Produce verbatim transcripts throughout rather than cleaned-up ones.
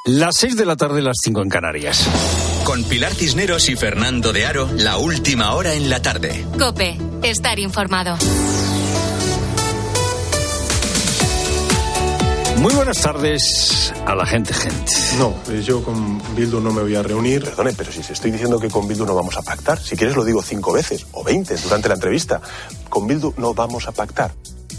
Las seis de la tarde, las cinco en Canarias. Con Pilar Cisneros y Fernando de Aro, la última hora en la tarde. COPE, estar informado. Muy buenas tardes a la gente, gente. No, yo con Bildu no me voy a reunir. Perdone, pero si se estoy diciendo que con Bildu no vamos a pactar, si quieres lo digo cinco veces o veinte durante la entrevista. Con Bildu no vamos a pactar.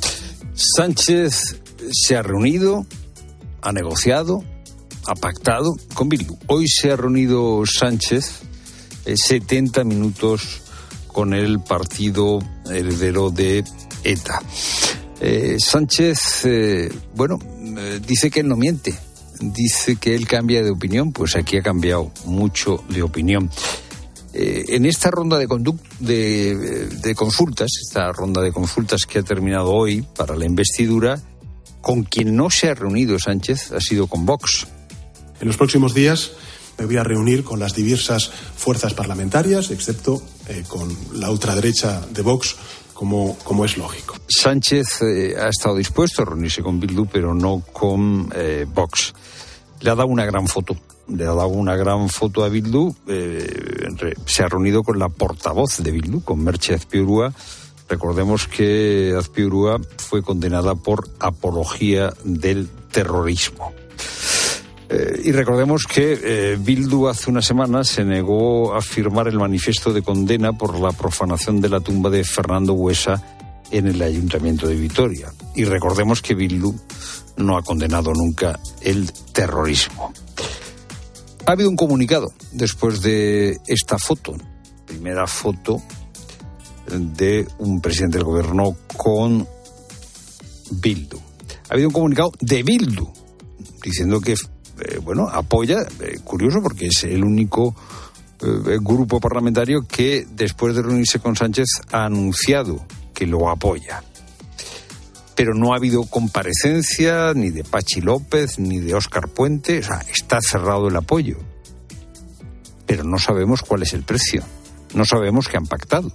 Sánchez se ha reunido, ha negociado, ha pactado con Bildu. Hoy se ha reunido Sánchez eh, setenta minutos con el partido heredero de ETA. Eh, Sánchez, eh, bueno, eh, dice que él no miente, dice que él cambia de opinión, pues aquí ha cambiado mucho de opinión. Eh, en esta ronda de, conduct- de, de consultas, esta ronda de consultas que ha terminado hoy para la investidura, con quien no se ha reunido Sánchez ha sido con Vox. En los próximos días me voy a reunir con las diversas fuerzas parlamentarias, excepto eh, con la ultraderecha de Vox, como, como es lógico. Sánchez eh, ha estado dispuesto a reunirse con Bildu, pero no con eh, Vox. Le ha dado una gran foto. Le ha dado una gran foto a Bildu. Eh, se ha reunido con la portavoz de Bildu, con Merche Azpiurua. Recordemos que Azpiurua fue condenada por apología del terrorismo. Eh, y recordemos que eh, Bildu hace unas semanas se negó a firmar el manifiesto de condena por la profanación de la tumba de Fernando Buesa en el Ayuntamiento de Vitoria. Y recordemos que Bildu no ha condenado nunca el terrorismo. Ha habido un comunicado después de esta foto, primera foto de un presidente del gobierno con Bildu. Ha habido un comunicado de Bildu diciendo que Eh, bueno, apoya, eh, curioso porque es el único eh, grupo parlamentario que después de reunirse con Sánchez ha anunciado que lo apoya. Pero no ha habido comparecencia ni de Pachi López ni de Óscar Puente, o sea, está cerrado el apoyo. Pero no sabemos cuál es el precio, no sabemos qué han pactado,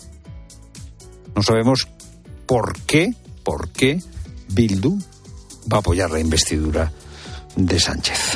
no sabemos por qué, por qué Bildu va a apoyar la investidura de Sánchez.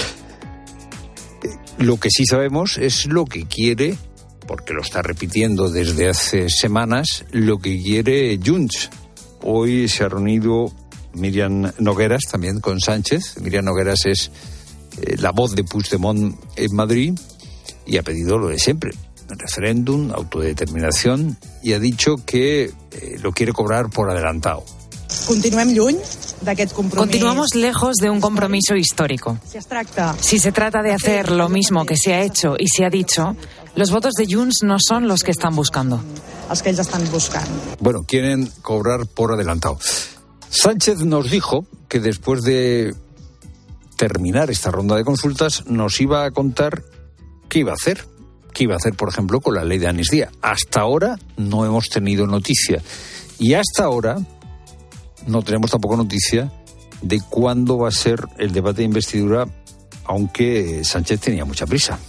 Lo que sí sabemos es lo que quiere, porque lo está repitiendo desde hace semanas, lo que quiere Junts. Hoy se ha reunido Miriam Nogueras también con Sánchez. Miriam Nogueras es eh, la voz de Puigdemont en Madrid y ha pedido lo de siempre, referéndum, autodeterminación, y ha dicho que eh, lo quiere cobrar por adelantado. Continuem lluny d'aquest compromís. Continuamos lejos de un compromiso histórico. Si se trata de hacer lo mismo que se ha hecho y se ha dicho, los votos de Junts no son los que están buscando. Els que ells estan buscant. Bueno, quieren cobrar por adelantado. Sánchez nos dijo que después de terminar esta ronda de consultas nos iba a contar qué iba a hacer. ¿Qué iba a hacer, por ejemplo, con la ley de amnistía? Hasta ahora no hemos tenido noticia. Y hasta ahora no tenemos tampoco noticia de cuándo va a ser el debate de investidura, aunque Sánchez tenía mucha prisa.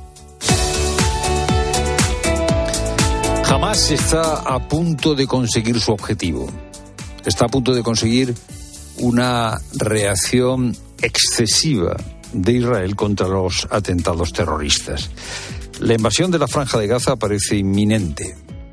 Hamás está a punto de conseguir su objetivo. Está a punto de conseguir una reacción excesiva de Israel contra los atentados terroristas. La invasión de la Franja de Gaza parece inminente.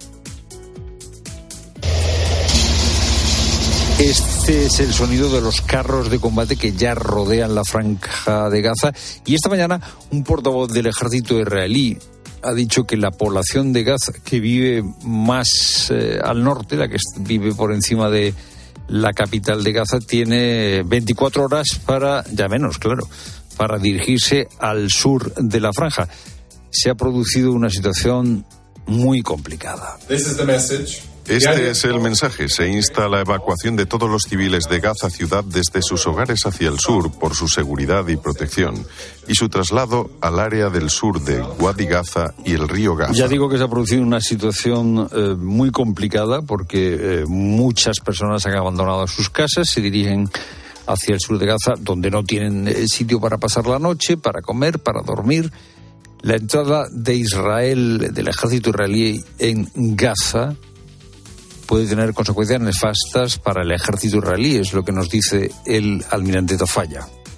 Este es el sonido de los carros de combate que ya rodean la Franja de Gaza. Y esta mañana un portavoz del ejército israelí ha dicho que la población de Gaza, que vive más eh, al norte, la que vive por encima de la capital de Gaza, tiene veinticuatro horas para, ya menos, claro, para dirigirse al sur de la franja. Se ha producido una situación muy complicada. This is the message. Este es el mensaje. Se insta a la evacuación de todos los civiles de Gaza ciudad desde sus hogares hacia el sur por su seguridad y protección y su traslado al área del sur de Wadi Gaza y el río Gaza. Ya digo que se ha producido una situación eh, muy complicada porque eh, muchas personas han abandonado sus casas, se dirigen hacia el sur de Gaza, donde no tienen eh, sitio para pasar la noche, para comer, para dormir. La entrada de Israel, del ejército israelí en Gaza, puede tener consecuencias nefastas para el ejército israelí, es lo que nos dice el almirante Tofaya.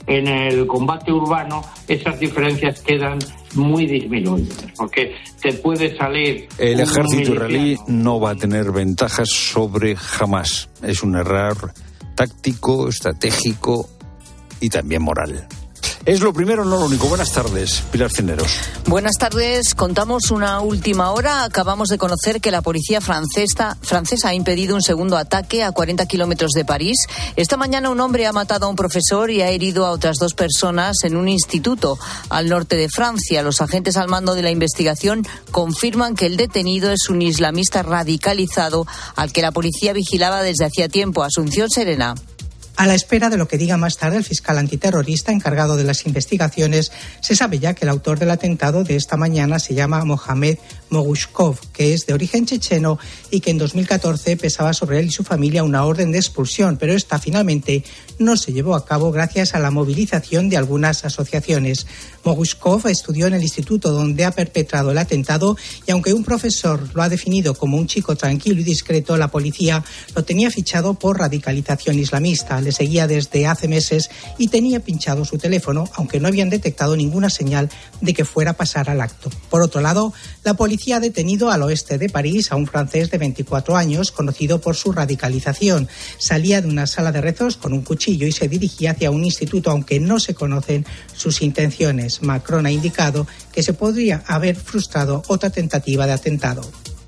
en el combate urbano esas diferencias quedan muy disminuidas, porque te puede salir... El ejército israelí no va a tener ventajas sobre Hamás. Es un error táctico, estratégico y también moral. Es lo primero, no lo único. Buenas tardes, Pilar Cisneros. Buenas tardes. Contamos una última hora. Acabamos de conocer que la policía francesa, francesa ha impedido un segundo ataque a cuarenta kilómetros de París. Esta mañana un hombre ha matado a un profesor y ha herido a otras dos personas en un instituto al norte de Francia. Los agentes al mando de la investigación confirman que el detenido es un islamista radicalizado al que la policía vigilaba desde hacía tiempo. Asunción Serena. A la espera de lo que diga más tarde el fiscal antiterrorista encargado de las investigaciones, se sabe ya que el autor del atentado de esta mañana se llama Mohamed Mogushkov, que es de origen checheno y que en dos mil catorce pesaba sobre él y su familia una orden de expulsión, pero esta finalmente no se llevó a cabo gracias a la movilización de algunas asociaciones. Mogushkov estudió en el instituto donde ha perpetrado el atentado y aunque un profesor lo ha definido como un chico tranquilo y discreto, la policía lo tenía fichado por radicalización islamista. Le seguía desde hace meses y tenía pinchado su teléfono, aunque no habían detectado ninguna señal de que fuera a pasar al acto. Por otro lado, la policía ha detenido al oeste de París a un francés de veinticuatro años, conocido por su radicalización. Salía de una sala de rezos con un cuchillo y se dirigía hacia un instituto, aunque no se conocen sus intenciones. Macron ha indicado que se podría haber frustrado otra tentativa de atentado.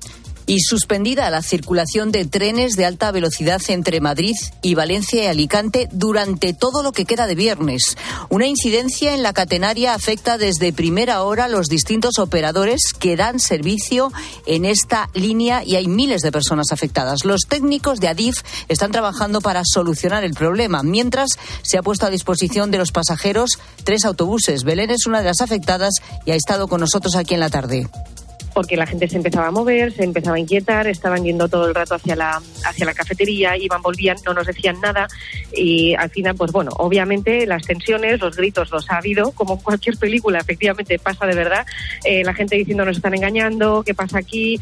Y suspendida la circulación de trenes de alta velocidad entre Madrid y Valencia y Alicante durante todo lo que queda de viernes. Una incidencia en la catenaria afecta desde primera hora a los distintos operadores que dan servicio en esta línea y hay miles de personas afectadas. Los técnicos de Adif están trabajando para solucionar el problema, mientras se ha puesto a disposición de los pasajeros tres autobuses. Belén es una de las afectadas y ha estado con nosotros aquí en la tarde. Porque la gente se empezaba a mover, se empezaba a inquietar, estaban yendo todo el rato hacia la hacia la cafetería, iban, volvían, no nos decían nada y al final, pues bueno, obviamente las tensiones, los gritos los ha habido, como en cualquier película, efectivamente pasa de verdad, eh, la gente diciendo nos están engañando, ¿qué pasa aquí?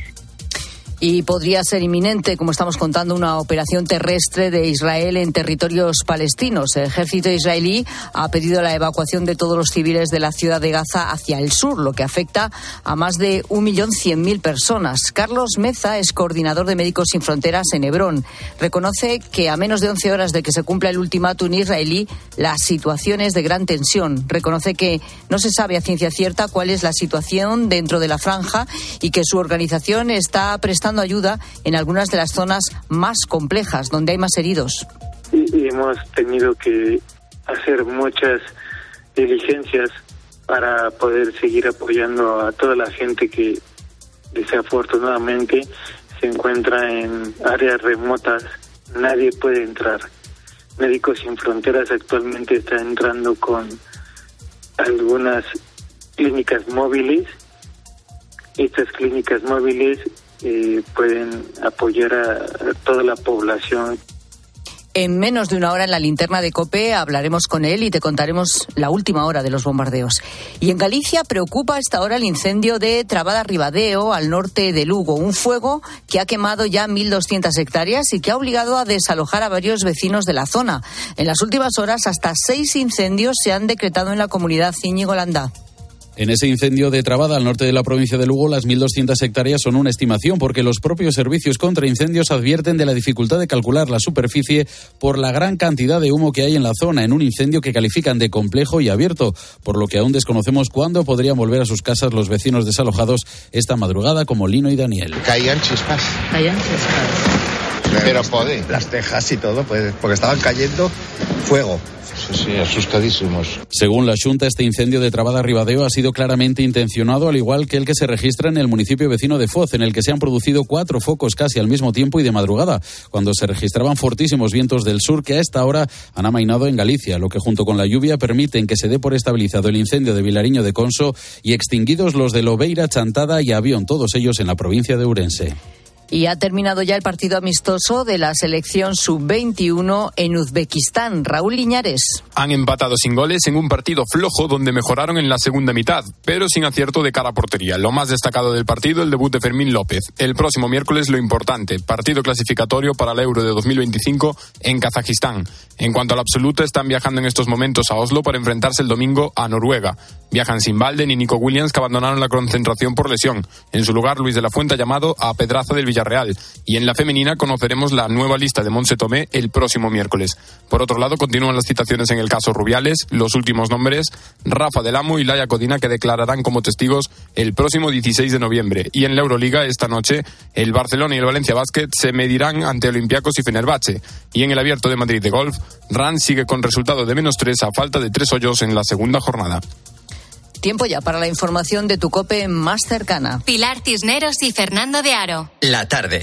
Y podría ser inminente, como estamos contando, una operación terrestre de Israel en territorios palestinos. El ejército israelí ha pedido la evacuación de todos los civiles de la ciudad de Gaza hacia el sur, lo que afecta a más de un millón cien mil personas. Carlos Meza es coordinador de Médicos Sin Fronteras en Hebrón. Reconoce que a menos de once horas de que se cumpla el ultimátum israelí, la situación es de gran tensión. Reconoce que no se sabe a ciencia cierta cuál es la situación dentro de la franja y que su organización está prestando ayuda en algunas de las zonas más complejas, donde hay más heridos. Y, y hemos tenido que hacer muchas diligencias para poder seguir apoyando a toda la gente que desafortunadamente se encuentra en áreas remotas. Nadie puede entrar. Médicos Sin Fronteras actualmente está entrando con algunas clínicas móviles. Estas clínicas móviles Eh, pueden apoyar a, a toda la población. En menos de una hora en la linterna de COPE hablaremos con él y te contaremos la última hora de los bombardeos. Y en Galicia preocupa a esta hora el incendio de Trabada-Ribadeo, al norte de Lugo. Un fuego que ha quemado ya mil doscientas hectáreas y que ha obligado a desalojar a varios vecinos de la zona. En las últimas horas, hasta seis incendios se han decretado en la comunidad. Íñigo Landá. En ese incendio de Trabada, al norte de la provincia de Lugo, las mil doscientas hectáreas son una estimación porque los propios servicios contra incendios advierten de la dificultad de calcular la superficie por la gran cantidad de humo que hay en la zona, en un incendio que califican de complejo y abierto, por lo que aún desconocemos cuándo podrían volver a sus casas los vecinos desalojados esta madrugada, como Lino y Daniel. Caían chispas. Caían chispas. Pero poder. Las tejas y todo, pues porque estaban cayendo fuego. Sí, sí, asustadísimos. Según la Xunta, este incendio de Trabada-Ribadeo ha sido claramente intencionado, al igual que el que se registra en el municipio vecino de Foz, en el que se han producido cuatro focos casi al mismo tiempo y de madrugada, cuando se registraban fortísimos vientos del sur que a esta hora han amainado en Galicia, lo que junto con la lluvia permiten que se dé por estabilizado el incendio de Vilariño de Conso y extinguidos los de Lobeira, Chantada y Avión, todos ellos en la provincia de Ourense. Y ha terminado ya el partido amistoso de la selección sub veintiuno en Uzbekistán. Raúl Liñares. Han empatado sin goles en un partido flojo donde mejoraron en la segunda mitad, pero sin acierto de cara a portería. Lo más destacado del partido, el debut de Fermín López. El próximo miércoles lo importante, partido clasificatorio para el Euro de dos mil veinticinco en Kazajistán. En cuanto a la absoluta, están viajando en estos momentos a Oslo para enfrentarse el domingo a Noruega. Viajan sin Balde ni Nico Williams, que abandonaron la concentración por lesión. En su lugar, Luis de la Fuente ha llamado a Pedraza del Villarreal. Y en la femenina conoceremos la nueva lista de Montse Tomé el próximo miércoles. Por otro lado, continúan las citaciones en el caso Rubiales. Los últimos nombres, Rafa del Amo y Laia Codina, que declararán como testigos el próximo dieciséis de noviembre. Y en la Euroliga, esta noche, el Barcelona y el Valencia Basket se medirán ante Olympiacos y Fenerbahce. Y en el Abierto de Madrid de golf, Rand sigue con resultado de menos tres a falta de tres hoyos en la segunda jornada. Tiempo ya para la información de tu COPE más cercana. Pilar Cisneros y Fernando de Aro. La tarde.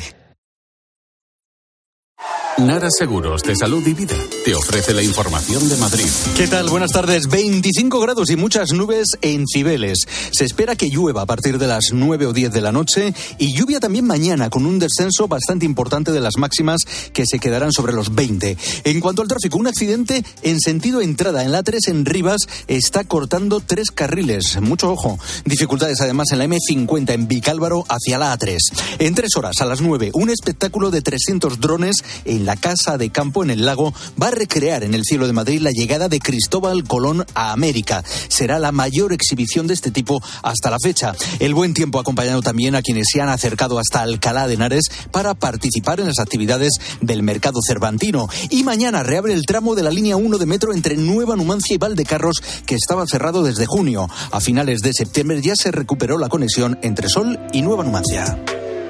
Nara Seguros de Salud y Vida te ofrece la información de Madrid. ¿Qué tal? Buenas tardes. veinticinco grados y muchas nubes en Cibeles. Se espera que llueva a partir de las nueve o diez de la noche y lluvia también mañana con un descenso bastante importante de las máximas que se quedarán sobre los veinte. En cuanto al tráfico, un accidente en sentido entrada en la A tres en Rivas está cortando tres carriles. Mucho ojo. Dificultades además en la eme cincuenta en Vicálvaro hacia la A tres. En tres horas, a las nueve, un espectáculo de trescientos drones en la Casa de Campo en el Lago va a recrear en el cielo de Madrid la llegada de Cristóbal Colón a América. Será la mayor exhibición de este tipo hasta la fecha. El buen tiempo ha acompañado también a quienes se han acercado hasta Alcalá de Henares para participar en las actividades del mercado cervantino. Y mañana reabre el tramo de la línea uno de metro entre Nueva Numancia y Valdecarros, que estaba cerrado desde junio. A finales de septiembre ya se recuperó la conexión entre Sol y Nueva Numancia.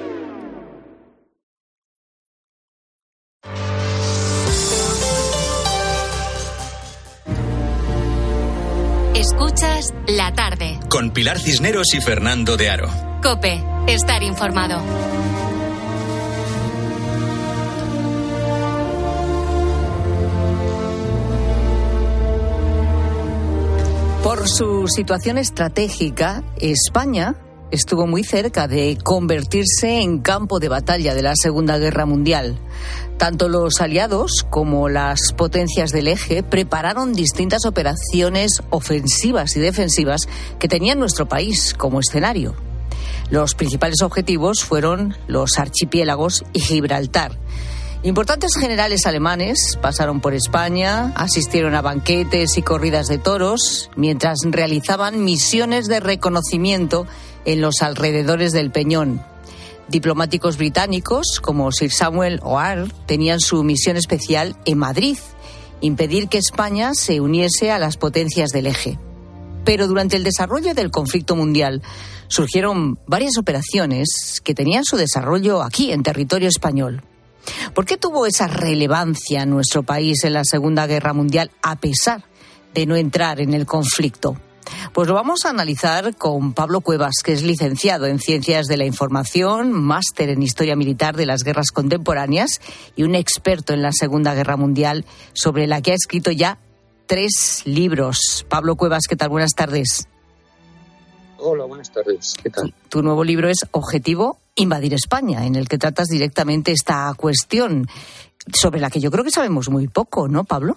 Escuchas La Tarde. Con Pilar Cisneros y Fernando de Aro. COPE. Estar informado. Por su situación estratégica, España estuvo muy cerca de convertirse en campo de batalla de la Segunda Guerra Mundial. Tanto los aliados como las potencias del eje prepararon distintas operaciones ofensivas y defensivas que tenían nuestro país como escenario. Los principales objetivos fueron los archipiélagos y Gibraltar. Importantes generales alemanes pasaron por España, asistieron a banquetes y corridas de toros, mientras realizaban misiones de reconocimiento en los alrededores del Peñón. Diplomáticos británicos, como Sir Samuel O'Hare, tenían su misión especial en Madrid, impedir que España se uniese a las potencias del eje. Pero durante el desarrollo del conflicto mundial surgieron varias operaciones que tenían su desarrollo aquí, en territorio español. ¿Por qué tuvo esa relevancia nuestro país en la Segunda Guerra Mundial a pesar de no entrar en el conflicto? Pues lo vamos a analizar con Pablo Cuevas, que es licenciado en Ciencias de la Información, máster en Historia Militar de las Guerras Contemporáneas y un experto en la Segunda Guerra Mundial, sobre la que ha escrito ya tres libros. Pablo Cuevas, ¿qué tal? Buenas tardes. Hola, buenas tardes. ¿Qué tal? Tu, tu nuevo libro es Objetivo: Invadir España, en el que tratas directamente esta cuestión, sobre la que yo creo que sabemos muy poco, ¿no, Pablo?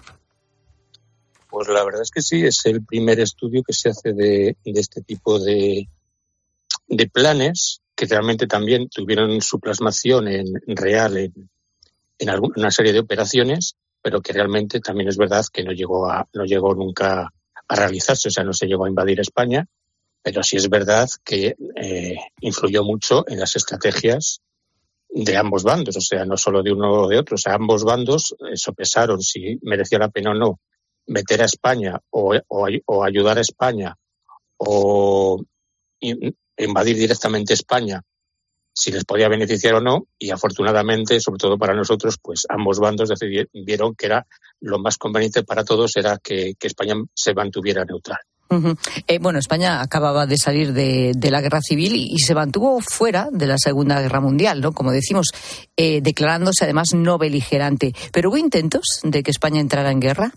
Pues la verdad es que sí, es el primer estudio que se hace de, de este tipo de, de planes, que realmente también tuvieron su plasmación en, en real en, en alguna, una serie de operaciones, pero que realmente también es verdad que no llegó a no llegó nunca a realizarse, o sea, no se llegó a invadir España, pero sí es verdad que eh, influyó mucho en las estrategias de ambos bandos, o sea, no solo de uno o de otro, o sea, ambos bandos eh, sopesaron si merecía la pena o no meter a España o, o, o ayudar a España o invadir directamente España, si les podía beneficiar o no, y afortunadamente, sobre todo para nosotros, pues ambos bandos decidieron que era lo más conveniente para todos era que, que España se mantuviera neutral. Uh-huh. Eh, bueno, España acababa de salir de, de la guerra civil y, y se mantuvo fuera de la Segunda Guerra Mundial, ¿no? Como decimos, eh, declarándose además no beligerante. ¿Pero hubo intentos de que España entrara en guerra?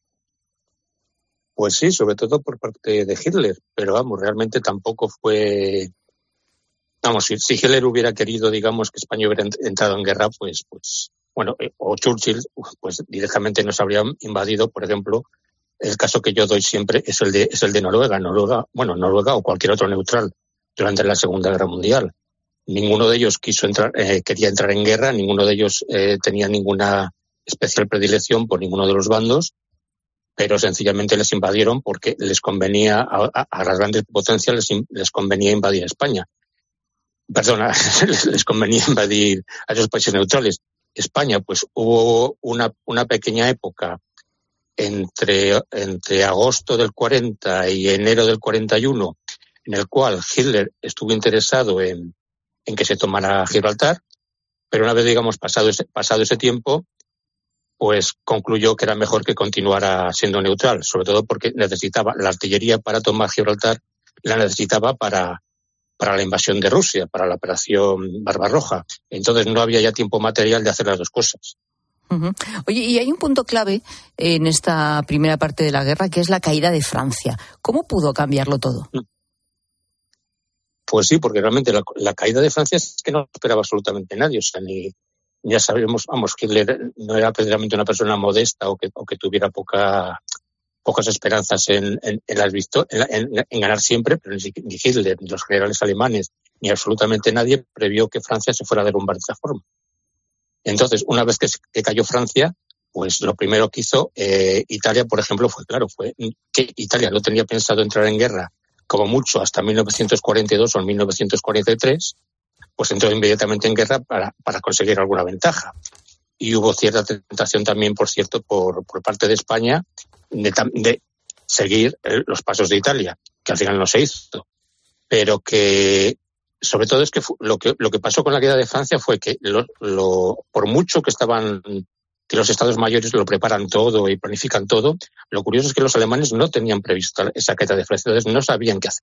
Pues sí, sobre todo por parte de Hitler, pero vamos, realmente tampoco fue vamos, si, si Hitler hubiera querido, digamos, que España hubiera entrado en guerra, pues, pues, bueno, eh, o Churchill, pues directamente nos habría invadido. Por ejemplo, el caso que yo doy siempre es el de, es el de Noruega, Noruega, bueno, Noruega o cualquier otro neutral durante la Segunda Guerra Mundial. Ninguno de ellos quiso entrar, eh, quería entrar en guerra, ninguno de ellos eh, tenía ninguna especial predilección por ninguno de los bandos, pero sencillamente les invadieron porque les convenía, a, a, a las grandes potencias les, les convenía invadir España. Perdona, les, les convenía invadir a esos países neutrales. España, pues hubo una, una pequeña época entre, entre agosto del cuarenta y enero del cuarenta y uno, en el cual Hitler estuvo interesado en, en que se tomara Gibraltar, pero una vez, digamos, pasado ese, pasado ese tiempo, pues concluyó que era mejor que continuara siendo neutral, sobre todo porque necesitaba la artillería para tomar Gibraltar, la necesitaba para, para la invasión de Rusia, para la operación Barbarroja. Entonces no había ya tiempo material de hacer las dos cosas. Uh-huh. Oye, y hay un punto clave en esta primera parte de la guerra, que es la caída de Francia. ¿Cómo pudo cambiarlo todo? Pues sí, porque realmente la, la caída de Francia es que no esperaba absolutamente nadie. O sea, ni, ya sabemos, vamos, que Hitler no era precisamente una persona modesta o que, o que tuviera poca, pocas esperanzas en, en, en, las victor- en, en, en ganar siempre, pero ni, ni Hitler, ni los generales alemanes, ni absolutamente nadie previó que Francia se fuera a derrumbar de esa forma. Entonces, una vez que, que cayó Francia, pues lo primero que hizo eh, Italia, por ejemplo, fue, claro, fue que Italia no tenía pensado entrar en guerra como mucho hasta mil novecientos cuarenta y dos o mil novecientos cuarenta y tres, pues entró inmediatamente en guerra para, para conseguir alguna ventaja. Y hubo cierta tentación también, por cierto, por, por parte de España de, de seguir los pasos de Italia, que al final no se hizo. Pero que, sobre todo, es que lo que, lo que pasó con la caída de Francia fue que, lo, lo, por mucho que estaban, que los estados mayores lo preparan todo y planifican todo, lo curioso es que los alemanes no tenían previsto esa caída de Francia, entonces no sabían qué hacer.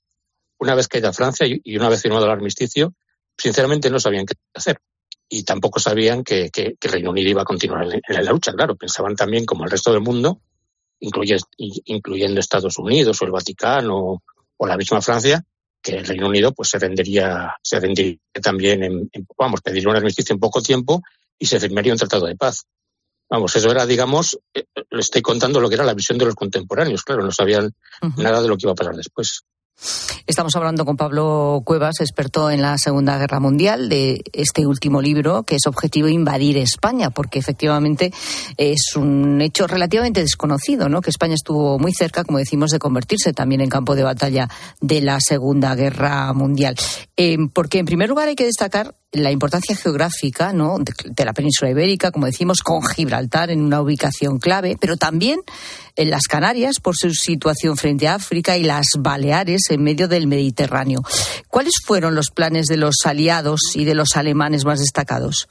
Una vez caída Francia y una vez firmado el armisticio, sinceramente no sabían qué hacer. Y tampoco sabían que, que, que Reino Unido iba a continuar en, en la lucha. Claro, pensaban también, como el resto del mundo, incluyendo, incluyendo Estados Unidos o el Vaticano o la misma Francia, que el Reino Unido pues se rendiría, se rendiría también, en, en, vamos, pediría un armisticio en poco tiempo y se firmaría un tratado de paz. Vamos, eso era, digamos, eh, le estoy contando lo que era la visión de los contemporáneos. Claro, no sabían uh-huh. nada de lo que iba a pasar después. Estamos hablando con Pablo Cuevas, experto en la Segunda Guerra Mundial, de este último libro, que es Objetivo Invadir España, porque efectivamente es un hecho relativamente desconocido, ¿no? Que España estuvo muy cerca, como decimos, de convertirse también en campo de batalla de la Segunda Guerra Mundial. Eh, porque, en primer lugar, hay que destacar la importancia geográfica, ¿no?, de, de la península ibérica, como decimos, con Gibraltar en una ubicación clave, pero también en las Canarias por su situación frente a África y las Baleares en medio del Mediterráneo. ¿Cuáles fueron los planes de los aliados y de los alemanes más destacados?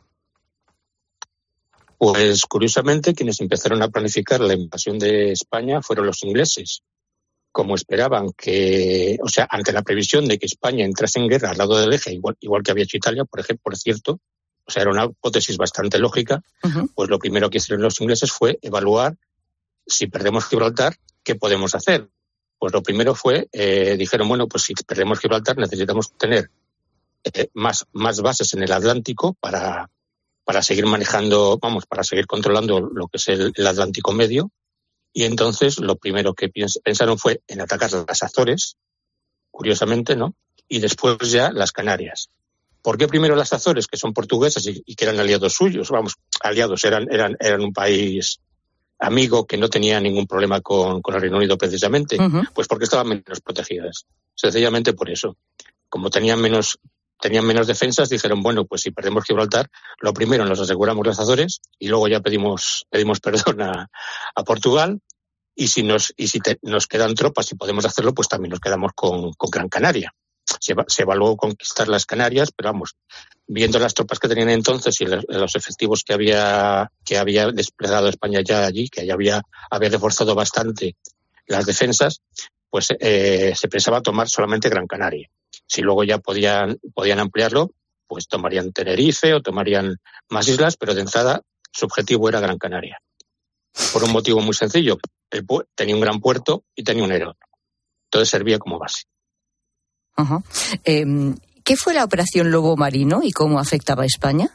Pues curiosamente quienes empezaron a planificar la invasión de España fueron los ingleses. Como esperaban que, o sea, ante la previsión de que España entrase en guerra al lado del eje, igual, igual que había hecho Italia, por ejemplo, por cierto, o sea, era una hipótesis bastante lógica, uh-huh. pues lo primero que hicieron los ingleses fue evaluar si perdemos Gibraltar, ¿qué podemos hacer? Pues lo primero fue, eh, dijeron, bueno, pues si perdemos Gibraltar necesitamos tener eh, más, más bases en el Atlántico para, para seguir manejando, vamos, para seguir controlando lo que es el, el Atlántico Medio. Y entonces lo primero que pensaron fue en atacar las Azores, curiosamente, ¿no? Y después ya las Canarias. ¿Por qué primero las Azores, que son portuguesas y, y que eran aliados suyos? Vamos, aliados, eran, eran, eran un país amigo que no tenía ningún problema con, con el Reino Unido precisamente. Uh-huh. Pues porque estaban menos protegidas. Sencillamente por eso. Como tenían menos, tenían menos defensas, dijeron, bueno, pues si perdemos Gibraltar, lo primero nos aseguramos las Azores y luego ya pedimos, pedimos perdón a, a Portugal. Y si nos, y si te, nos quedan tropas y podemos hacerlo, pues también nos quedamos con, con Gran Canaria. Se, se evaluó conquistar las Canarias, pero vamos, viendo las tropas que tenían entonces y los, los efectivos que había, que había desplegado España ya allí, que ya había, había reforzado bastante las defensas, pues eh, se pensaba tomar solamente Gran Canaria. Si luego ya podían, podían ampliarlo, pues tomarían Tenerife o tomarían más islas, pero de entrada su objetivo era Gran Canaria. Por un motivo muy sencillo, el pu- tenía un gran puerto y tenía un aeródromo. Entonces servía como base. Uh-huh. Eh, ¿Qué fue la operación Lobo Marino y cómo afectaba a España?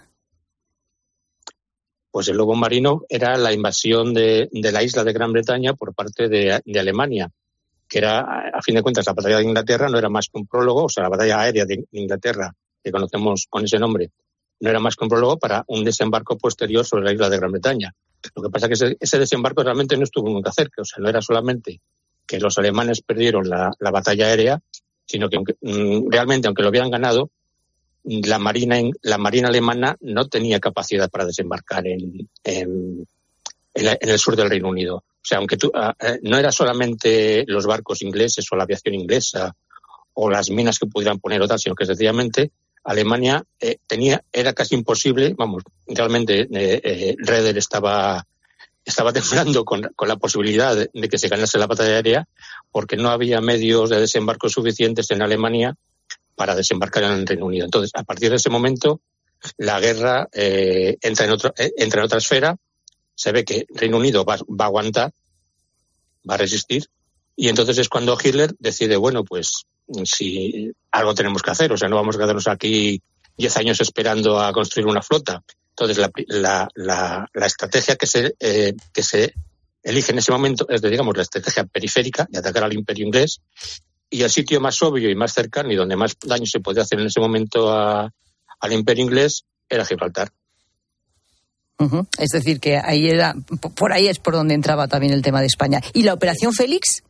Pues el Lobo Marino era la invasión de, de la isla de Gran Bretaña por parte de, de Alemania, que era, a fin de cuentas, la batalla de Inglaterra no era más que un prólogo, o sea, la batalla aérea de Inglaterra, que conocemos con ese nombre, no era más que un prólogo para un desembarco posterior sobre la isla de Gran Bretaña. Lo que pasa es que ese, ese desembarco realmente no estuvo nunca cerca, o sea, no era solamente que los alemanes perdieron la, la batalla aérea, sino que aunque, realmente, aunque lo hubieran ganado, la marina la marina alemana no tenía capacidad para desembarcar en, en, en, la, en el sur del Reino Unido. O sea, aunque tú, eh, no era solamente los barcos ingleses o la aviación inglesa o las minas que pudieran poner otras, sino que sencillamente Alemania eh, tenía era casi imposible, vamos, realmente eh, eh, Raeder estaba estaba temblando con, con la posibilidad de, de que se ganase la batalla aérea, porque no había medios de desembarco suficientes en Alemania para desembarcar en el Reino Unido. Entonces, a partir de ese momento, la guerra eh, entra en otro, eh, entra en otra esfera. Se ve que Reino Unido va, va a aguantar, va a resistir, y entonces es cuando Hitler decide, bueno, pues si algo tenemos que hacer, o sea, no vamos a quedarnos aquí diez años esperando a construir una flota. Entonces, la, la, la, la estrategia que se, eh, que se elige en ese momento es, de, digamos, la estrategia periférica de atacar al Imperio inglés, y el sitio más obvio y más cercano y donde más daño se podía hacer en ese momento a, al Imperio inglés era Gibraltar. Uh-huh. Es decir, que ahí era, por ahí es por donde entraba también el tema de España. ¿Y la Operación Félix?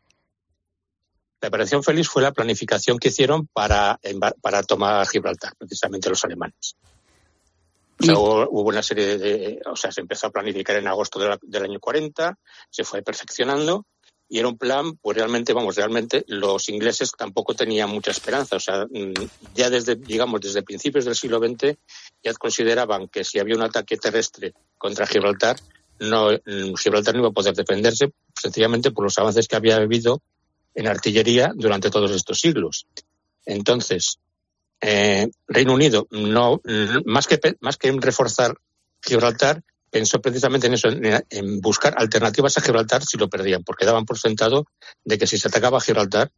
La Operación Félix fue la planificación que hicieron para, para tomar Gibraltar, precisamente los alemanes. O sea, hubo, hubo una serie de, de... O sea, se empezó a planificar en agosto de la, del año cuarenta, se fue perfeccionando, y era un plan, pues realmente, vamos, realmente los ingleses tampoco tenían mucha esperanza. O sea, ya desde, digamos, desde principios del siglo veinte ya consideraban que si había un ataque terrestre contra Gibraltar, no, Gibraltar no iba a poder defenderse, sencillamente por los avances que había habido en artillería durante todos estos siglos. Entonces, eh, Reino Unido, no, más que, más que en reforzar Gibraltar, pensó precisamente en eso, en, en buscar alternativas a Gibraltar si lo perdían, porque daban por sentado de que si se atacaba a Gibraltar,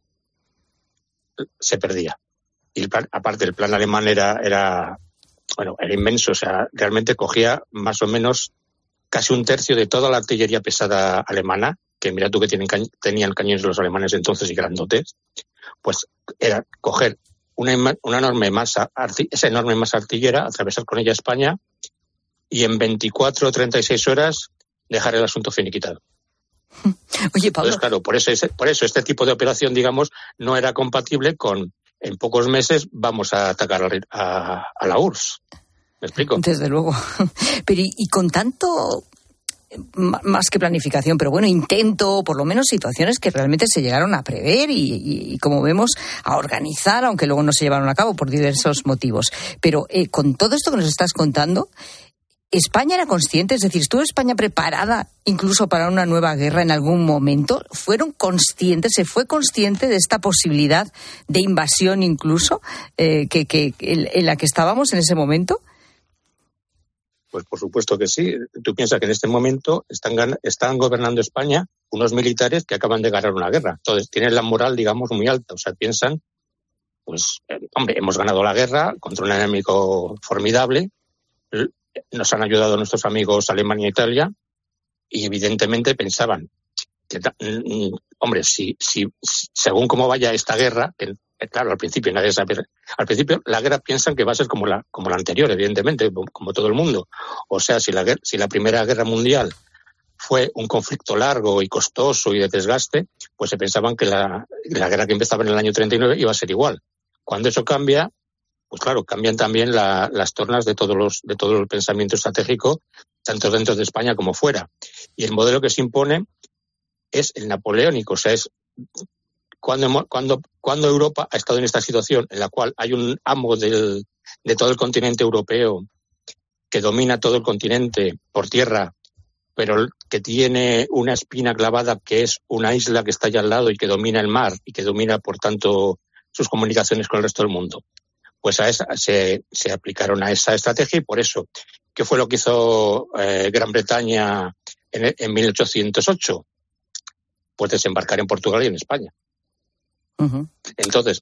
se perdía. Y el plan, aparte, el plan alemán era, era, bueno, era inmenso, o sea, realmente cogía más o menos casi un tercio de toda la artillería pesada alemana, que mira tú que tienen, tenían cañones los alemanes entonces y grandotes, pues era coger una, una enorme masa, esa enorme masa artillera, atravesar con ella España, y en veinticuatro o treinta y seis horas dejar el asunto finiquitado. Oye, Pablo. Entonces, claro, por eso, por eso este tipo de operación, digamos, no era compatible con en pocos meses vamos a atacar a, a, a la U R S S. ¿Me explico? Desde luego. Pero y, y con tanto, más que planificación, pero bueno, intento, por lo menos situaciones que realmente se llegaron a prever y, y, y como vemos, a organizar, aunque luego no se llevaron a cabo por diversos motivos. Pero eh, con todo esto que nos estás contando, ¿España era consciente? Es decir, ¿estuvo España preparada incluso para una nueva guerra en algún momento? ¿Fueron conscientes? ¿Se fue consciente de esta posibilidad de invasión incluso eh, que, que, en, en la que estábamos en ese momento? Pues por supuesto que sí. Tú piensas que en este momento están, están gobernando España unos militares que acaban de ganar una guerra. Entonces tienen la moral, digamos, muy alta. O sea, piensan, pues, eh, hombre, hemos ganado la guerra contra un enemigo formidable. Nos han ayudado nuestros amigos Alemania e Italia y evidentemente pensaban que, hombre, si, si según cómo vaya esta guerra, que claro, al principio nadie sabe, al principio la guerra piensan que va a ser como la como la anterior, evidentemente, como todo el mundo. O sea, si la si la Primera Guerra Mundial fue un conflicto largo y costoso y de desgaste, pues se pensaban que la, la guerra que empezaba en el año treinta y nueve iba a ser igual. Cuando eso cambia, pues claro, cambian también la, las tornas de todos los de todo el pensamiento estratégico, tanto dentro de España como fuera. Y el modelo que se impone es el napoleónico, o sea, es cuando, cuando, cuando Europa ha estado en esta situación en la cual hay un amo del, de todo el continente europeo que domina todo el continente por tierra, pero que tiene una espina clavada que es una isla que está allá al lado y que domina el mar y que domina, por tanto, sus comunicaciones con el resto del mundo. Pues a esa, se, se aplicaron a esa estrategia y por eso, ¿qué fue lo que hizo eh, Gran Bretaña en, en mil ochocientos ocho? Pues desembarcar en Portugal y en España. Uh-huh. Entonces,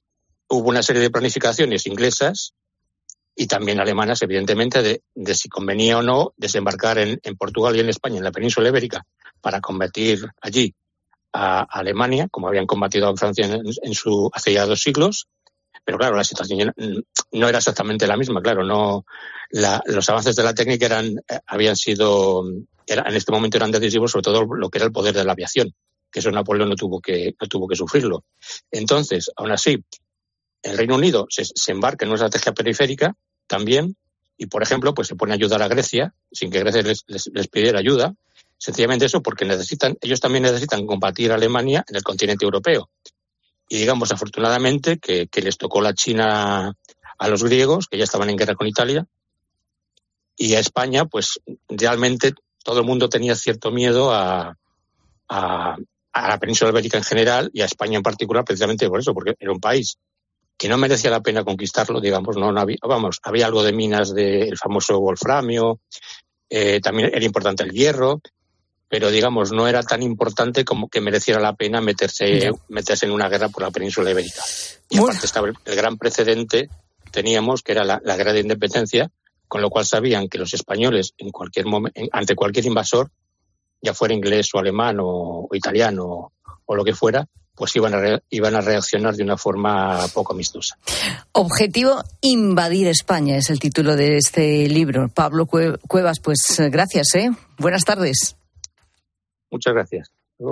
hubo una serie de planificaciones inglesas y también alemanas, evidentemente, de, de si convenía o no desembarcar en, en Portugal y en España, en la península ibérica, para combatir allí a, a Alemania, como habían combatido a Francia en, en su, hace ya dos siglos. Pero claro, la situación no era exactamente la misma, claro, no, la, los avances de la técnica eran, habían sido, era, en este momento eran decisivos, sobre todo lo que era el poder de la aviación, que eso Napoleón no tuvo que, no tuvo que sufrirlo. Entonces, aún así, el Reino Unido se, se embarca en una estrategia periférica también, y por ejemplo, pues se pone a ayudar a Grecia, sin que Grecia les, les, les pidiera ayuda, sencillamente eso porque necesitan, ellos también necesitan combatir a Alemania en el continente europeo. Y digamos, afortunadamente, que, que les tocó la China a los griegos, que ya estaban en guerra con Italia, y a España, pues realmente todo el mundo tenía cierto miedo a, a, a la península ibérica en general y a España en particular, precisamente por eso, porque era un país que no merecía la pena conquistarlo, digamos, no, no había, vamos, había algo de minas del famoso wolframio, eh, también era importante el hierro, pero digamos no era tan importante como que mereciera la pena meterse no. meterse en una guerra por la península ibérica. Y bueno, aparte estaba el, el gran precedente teníamos que era la, la guerra de independencia, con lo cual sabían que los españoles en cualquier momento, ante cualquier invasor, ya fuera inglés o alemán o, o italiano o, o lo que fuera, pues iban a, re, iban a reaccionar de una forma poco amistosa. Objetivo, invadir España, es el título de este libro. Pablo Cuevas, pues gracias, ¿eh? Buenas tardes. Muchas gracias.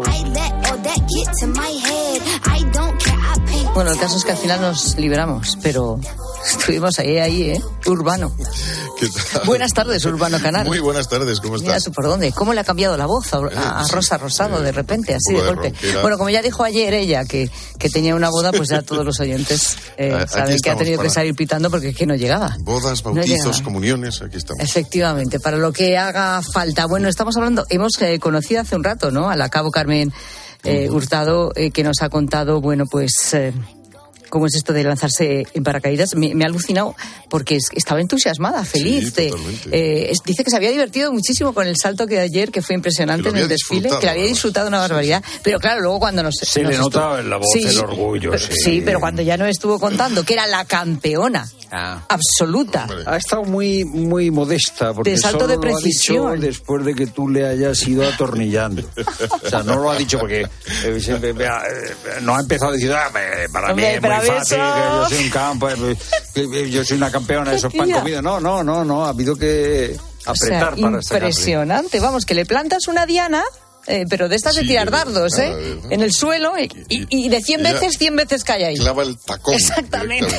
Bueno, el caso es que al final nos liberamos, pero estuvimos ahí, ahí, ¿eh? Urbano. ¿Qué tal? Buenas tardes, Urbano Canal. Muy buenas tardes, ¿cómo estás? Mira tú por dónde. ¿Cómo le ha cambiado la voz a, a Rosa Rosado eh, de repente, así de, de golpe? Ronquera. Bueno, como ya dijo ayer ella que, que tenía una boda, pues ya todos los oyentes eh, saben que ha tenido para... que salir pitando porque es que no llegaba. Bodas, bautizos, no comuniones, aquí estamos. Efectivamente, para lo que haga falta. Bueno, estamos hablando, hemos eh, conocido hace un rato, ¿no? A la cabo Carmen eh, Hurtado, eh, que nos ha contado, bueno, pues... Eh, cómo es esto de lanzarse en paracaídas. Me, me ha alucinado porque estaba entusiasmada, feliz. Sí, de, eh, dice que se había divertido muchísimo con el salto que ayer, que fue impresionante en el desfile, que lo había disfrutado una barbaridad. Sí, sí. Pero claro, luego cuando nos... Se nos le notaba en la voz sí, el orgullo. Pero, sí. sí, pero cuando ya nos estuvo contando que era la campeona ah. absoluta. Hombre. Ha estado muy, muy modesta. Porque de salto solo de precisión. Lo ha dicho después de que tú le hayas ido atornillando. O sea, no lo ha dicho porque eh, siempre, eh, no ha empezado a decir, ah, para Hombre, mí es muy fácil, que yo soy un campo, que yo soy una campeona de esos pan comidos. No, no, no, no, ha habido que apretar, o sea, para sacarle. Impresionante, vamos, que le plantas una diana... Eh, pero de estas sí, de tirar dardos, ¿eh? Verdad, ¿verdad? En el suelo y, y, y de cien veces, cien veces cae ahí. Clava el tacón. Exactamente.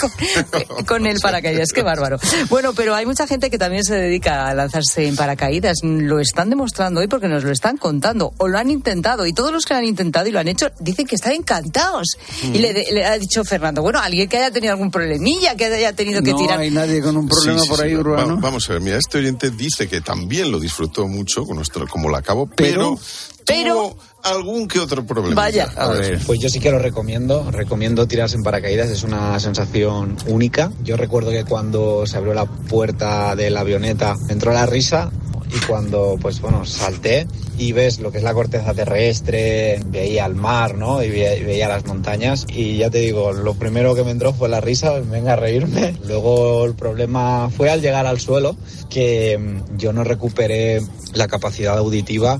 con, con el paracaídas, qué bárbaro. Bueno, pero hay mucha gente que también se dedica a lanzarse en paracaídas. Lo están demostrando hoy porque nos lo están contando. O lo han intentado. Y todos los que lo han intentado y lo han hecho dicen que están encantados. Mm. Y le, le ha dicho Fernando, bueno, alguien que haya tenido algún problemilla, que haya tenido que no tirar. No hay nadie con un problema sí, sí, por ahí, sí, Urbano. Va, vamos a ver, mira, este oyente dice que también lo disfrutó mucho, con nuestro, como la acabo, pero... Pero... tuvo algún que otro problema. Vaya. A ver. Pues yo sí que lo recomiendo. Recomiendo tirarse en paracaídas. Es una sensación única. Yo recuerdo que cuando se abrió la puerta de la avioneta me entró la risa. Y cuando, pues bueno, salté y ves lo que es la corteza terrestre, veía el mar, ¿no? Y veía, y veía las montañas. Y ya te digo, lo primero que me entró fue la risa, venga a reírme. Luego el problema fue al llegar al suelo, que yo no recuperé la capacidad auditiva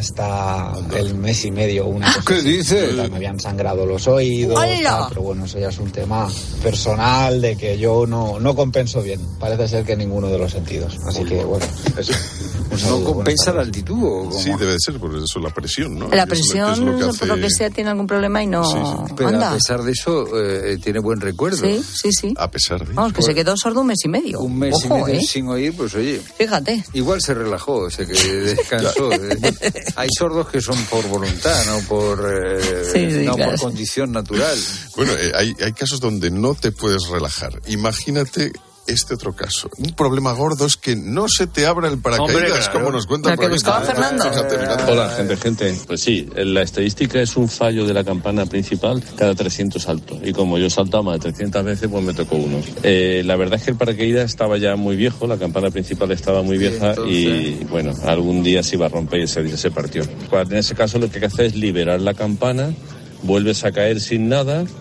hasta el mes y medio. Una ¿Qué dices? Me habían sangrado los oídos, tal, pero bueno, eso ya es un tema personal de que yo no, no compenso bien. Parece ser que ninguno de los sentidos. Así que bueno, eso. ¿No compensa la altitud? ¿O cómo? Sí, debe ser por eso, la presión, ¿no? La presión, es lo, es lo que hace... por lo que sea, tiene algún problema y no sí, sí. Pero anda. A pesar de eso, eh, tiene buen recuerdo. Sí, sí, sí. A pesar de eso. Vamos, que se quedó sordo un mes y medio. Un mes Ojo, y medio ¿eh? sin oír, pues oye. Fíjate. Igual se relajó, o sea, que descansó. Hay sordos que son por voluntad, no por, eh, sí, sí, no claro. por condición natural. Bueno, eh, hay, hay casos donde no te puedes relajar. Imagínate... este otro caso. Un problema gordo es que no se te abra el paracaídas, Hombre, claro. como nos cuentan por aquí. Fernando. Fíjate, fíjate. Hola, gente, gente. Pues sí, la estadística es un fallo de la campana principal cada trescientos saltos. Y como yo saltaba más de trescientas veces, pues me tocó uno. Eh, la verdad es que el paracaídas estaba ya muy viejo, la campana principal estaba muy vieja sí, y, bueno, algún día se iba a romper y ese día se partió. En ese caso lo que hay que hacer es liberar la campana, vuelves a caer sin nada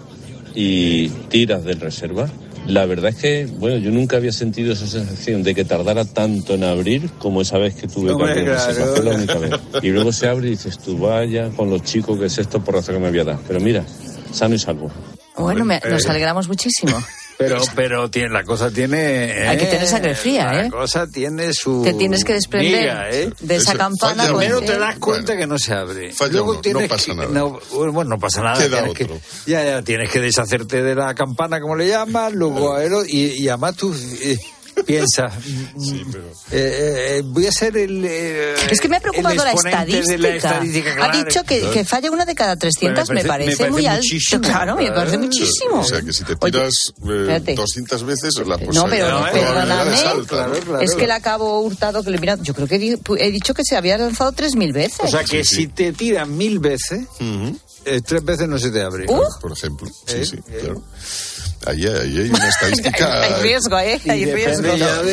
y tiras del reserva, la verdad es que, bueno, yo nunca había sentido esa sensación de que tardara tanto en abrir como esa vez que tuve que abrir claro. reserva, fue la única vez. Y luego se abre y dices, tú vaya con los chicos, que es esto por razón que me voy a dar. Pero mira, sano y salvo. Bueno, me, nos alegramos muchísimo. Pero, pero tiene, la cosa tiene... Hay que tener sangre fría, ¿eh? La cosa tiene su... Te tienes que desprender miga, ¿eh? de esa Eso, campana. Primero con... te das cuenta bueno, que no se abre. Falla Luego uno, tienes no pasa que, nada. No, bueno, no pasa nada. Queda Tienes otro. Que, ya, ya, tienes que deshacerte de la campana, como le llaman, luego aero, y, y además tú... Eh, piensa, sí, pero... eh, eh, voy a ser el eh, es que me ha preocupado la estadística. la estadística claro. Ha dicho que, claro. que falla una de cada trescientas, bueno, me, parece, me, parece me parece muy alto. Claro, me parece muchísimo. O sea, que si te tiras Oye, eh, doscientas veces, la posibilidad... No, pero no, perdóname, es alta, claro, ¿no? claro. Es que el acabo hurtado, que le mira, yo creo que di, he dicho que se había lanzado tres mil veces. O sea, que sí, si sí. te tiras mil veces, uh-huh. eh, tres veces no se te abre. Uh. Por ejemplo, sí, ¿Eh? sí, claro. Ahí, ahí hay una estadística... hay, hay riesgo, ¿eh? Hay y riesgo. depende ya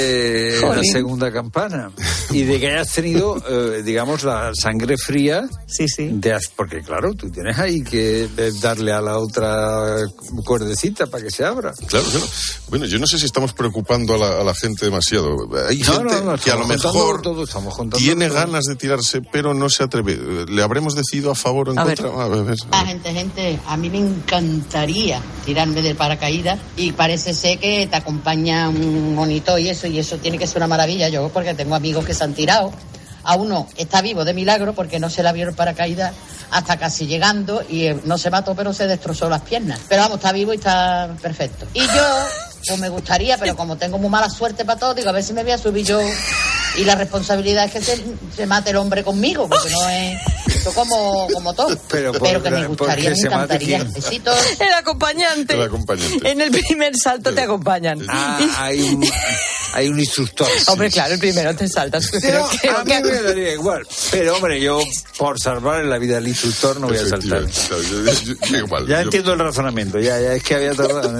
de Jolín. la segunda campana. Y de que hayas tenido, eh, digamos, la sangre fría. Sí, sí. De, porque, claro, tú tienes ahí que darle a la otra cuerdecita para que se abra. Claro, claro. Bueno, yo no sé si estamos preocupando a la, a la gente demasiado. Hay no, gente no, no, que a lo mejor todo, estamos tiene todo. ganas de tirarse, pero no se atreve. ¿Le habremos decidido a favor o en a contra? Ver. A ver, a ver. Ah, gente, gente, a mí me encantaría tirarme del paracaídas y parece ser que te acompaña un monito y eso, y eso tiene que ser una maravilla. Yo, porque tengo amigos que se han tirado. A uno está vivo de milagro porque no se le abrió el paracaídas hasta casi llegando y no se mató, pero se destrozó las piernas. Pero vamos, está vivo y está perfecto. Y yo, pues me gustaría, pero como tengo muy mala suerte para todo, digo, a ver si me voy a subir yo. Y la responsabilidad es que se, se mate el hombre conmigo, porque no es... Esto como, como todo. Pero, por, pero que me gustaría, me encantaría. Besitos. El acompañante. El acompañante. En el primer salto sí. te acompañan. Ah, hay un, hay un instructor. Hombre, sí. claro, el primero te saltas. Pero creo a que... mí me daría igual. Pero, hombre, yo, por salvar la vida del instructor, no voy a saltar. Claro, yo, yo, yo, igual, ya yo... entiendo el razonamiento. Ya, ya es que había tardado.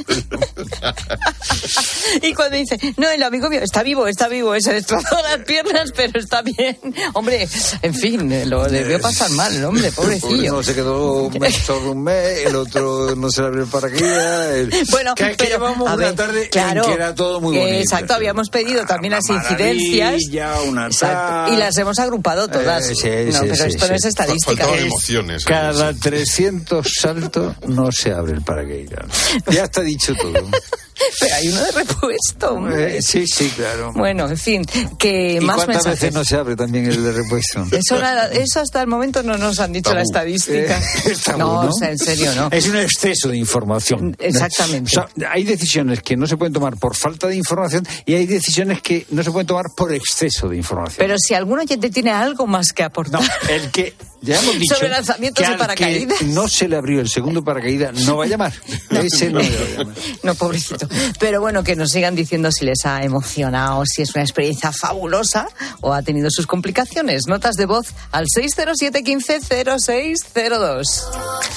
Y cuando dice, no, el amigo mío está vivo, está vivo, se destrozó las piernas, pero está bien. Hombre, en fin, lo debió pasar mal, el hombre, pobrecillo. Uno se quedó solo un mes, el otro no se le abrió el paracaídas. El... Bueno, que, que llevamos una ver, tarde claro, en que era todo muy bonito. Exacto, habíamos pedido también las incidencias. Una exacto, y las hemos agrupado todas. Eh, sí, no, sí, pero sí, esto sí. no es estadística. Faltaban es... emociones. Cada sí. trescientos saltos no se abre el paracaídas. Ya está dicho todo. Pero hay uno de repuesto, hombre. Eh, sí, sí, claro. Bueno, en fin, que ¿Y más cuántas mensajes? veces no se abre también el de repuesto? Eso, nada, eso hasta el momento no nos han dicho tabú. La estadística. Eh, tabú, no, ¿no? O sea, en serio, no. Es un exceso de información. Exactamente. O sea, hay decisiones que no se pueden tomar por falta de información y hay decisiones que no se pueden tomar por exceso de información. Pero si algún oyente tiene algo más que aportar. No, el que... Ya hemos dicho sobre lanzamientos que de paracaídas. Que no se le abrió el segundo paracaídas, no va a llamar. No, Ese no, no, va a llamar. No, pobrecito. Pero bueno, que nos sigan diciendo si les ha emocionado, si es una experiencia fabulosa o ha tenido sus complicaciones. Notas de voz al seis cero siete uno cinco cero seis cero dos.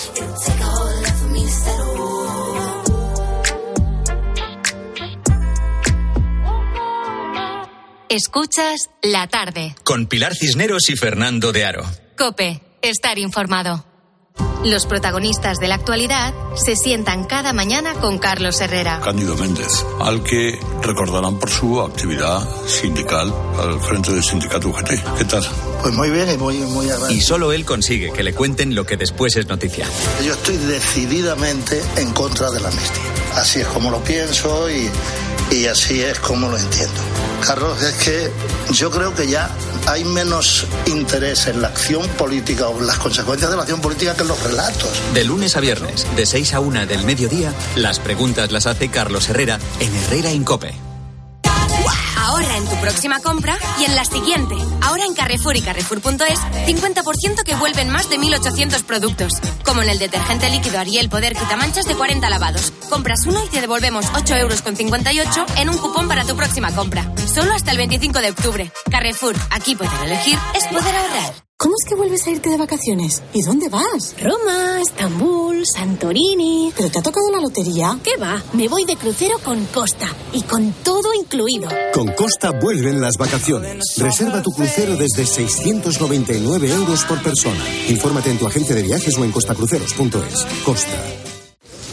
Escuchas La Tarde. Con Pilar Cisneros y Fernando de Aro. COPE. Estar informado. Los protagonistas de la actualidad se sientan cada mañana con Carlos Herrera. Cándido Méndez, al que recordarán por su actividad sindical al frente del sindicato U G T. ¿Qué tal? Pues muy bien y muy, muy agradecido. Y solo él consigue que le cuenten lo que después es noticia. Yo estoy decididamente en contra de la amnistía. Así es como lo pienso y, y así es como lo entiendo. Carlos, es que yo creo que ya hay menos interés en la acción política o en las consecuencias de la acción política que en los relatos. De lunes a viernes, de seis a una del mediodía, las preguntas las hace Carlos Herrera en Herrera en COPE. Ahorra en tu próxima compra y en la siguiente. Ahora en Carrefour y Carrefour punto es, cincuenta por ciento que vuelven más de mil ochocientos productos. Como en el detergente líquido Ariel Poder Quitamanchas de cuarenta lavados. Compras uno y te devolvemos ocho euros con cincuenta y ocho en un cupón para tu próxima compra. Solo hasta el veinticinco de octubre. Carrefour, aquí poder elegir es poder ahorrar. ¿Cómo es que vuelves a irte de vacaciones? ¿Y dónde vas? Roma, Estambul, Santorini... ¿Pero te ha tocado la lotería? ¿Qué va? Me voy de crucero con Costa y con todo incluido. Con Costa vuelven las vacaciones. Reserva tu crucero desde seiscientos noventa y nueve euros por persona. Infórmate en tu agente de viajes o en costacruceros punto es. Costa.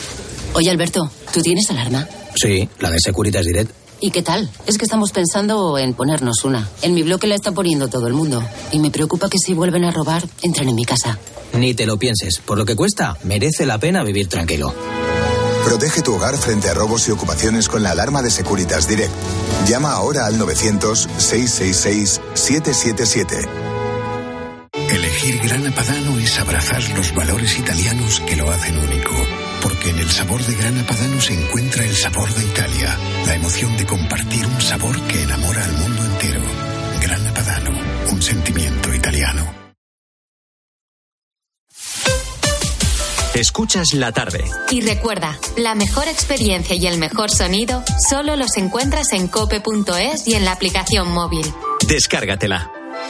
Oye, Alberto, ¿tú tienes alarma? Sí, la de Securitas Direct. ¿Y qué tal? Es que estamos pensando en ponernos una. En mi bloque la está poniendo todo el mundo. Y me preocupa que si vuelven a robar, entren en mi casa. Ni te lo pienses. Por lo que cuesta, merece la pena vivir tranquilo. Protege tu hogar frente a robos y ocupaciones con la alarma de Securitas Direct. Llama ahora al novecientos, seiscientos sesenta y seis, setecientos setenta y siete. Elegir Grana Padano es abrazar los valores italianos que lo hacen único. Porque en el sabor de Grana Padano se encuentra el sabor de Italia, la emoción de compartir un sabor que enamora al mundo entero. Grana Padano, un sentimiento italiano. Escuchas La Tarde. Y recuerda, la mejor experiencia y el mejor sonido solo los encuentras en cope punto es y en la aplicación móvil. Descárgatela.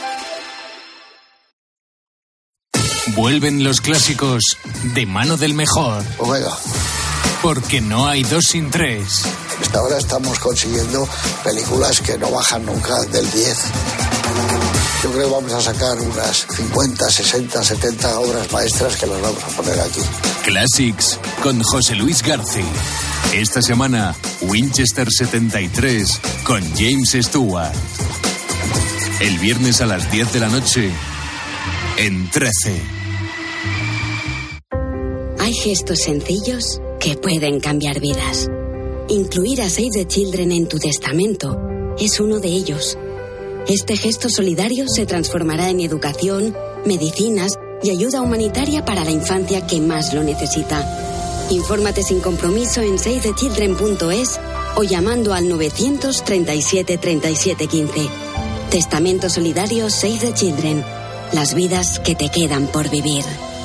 Vuelven los clásicos de mano del mejor. Omega. Porque no hay dos sin tres. Hasta ahora estamos consiguiendo películas que no bajan nunca del diez. Yo creo que vamos a sacar unas cincuenta, sesenta, setenta obras maestras que las vamos a poner aquí. Classics con José Luis García. Esta semana, Winchester setenta y tres con James Stewart. El viernes a las diez de la noche en trece. Hay gestos sencillos que pueden cambiar vidas. Incluir a Save the Children en tu testamento es uno de ellos. Este gesto solidario se transformará en educación, medicinas y ayuda humanitaria para la infancia que más lo necesita. Infórmate sin compromiso en save the children punto es o llamando al novecientos treinta y siete, treinta y siete, quince. Testamento solidario Save the Children. Las vidas que te quedan por vivir.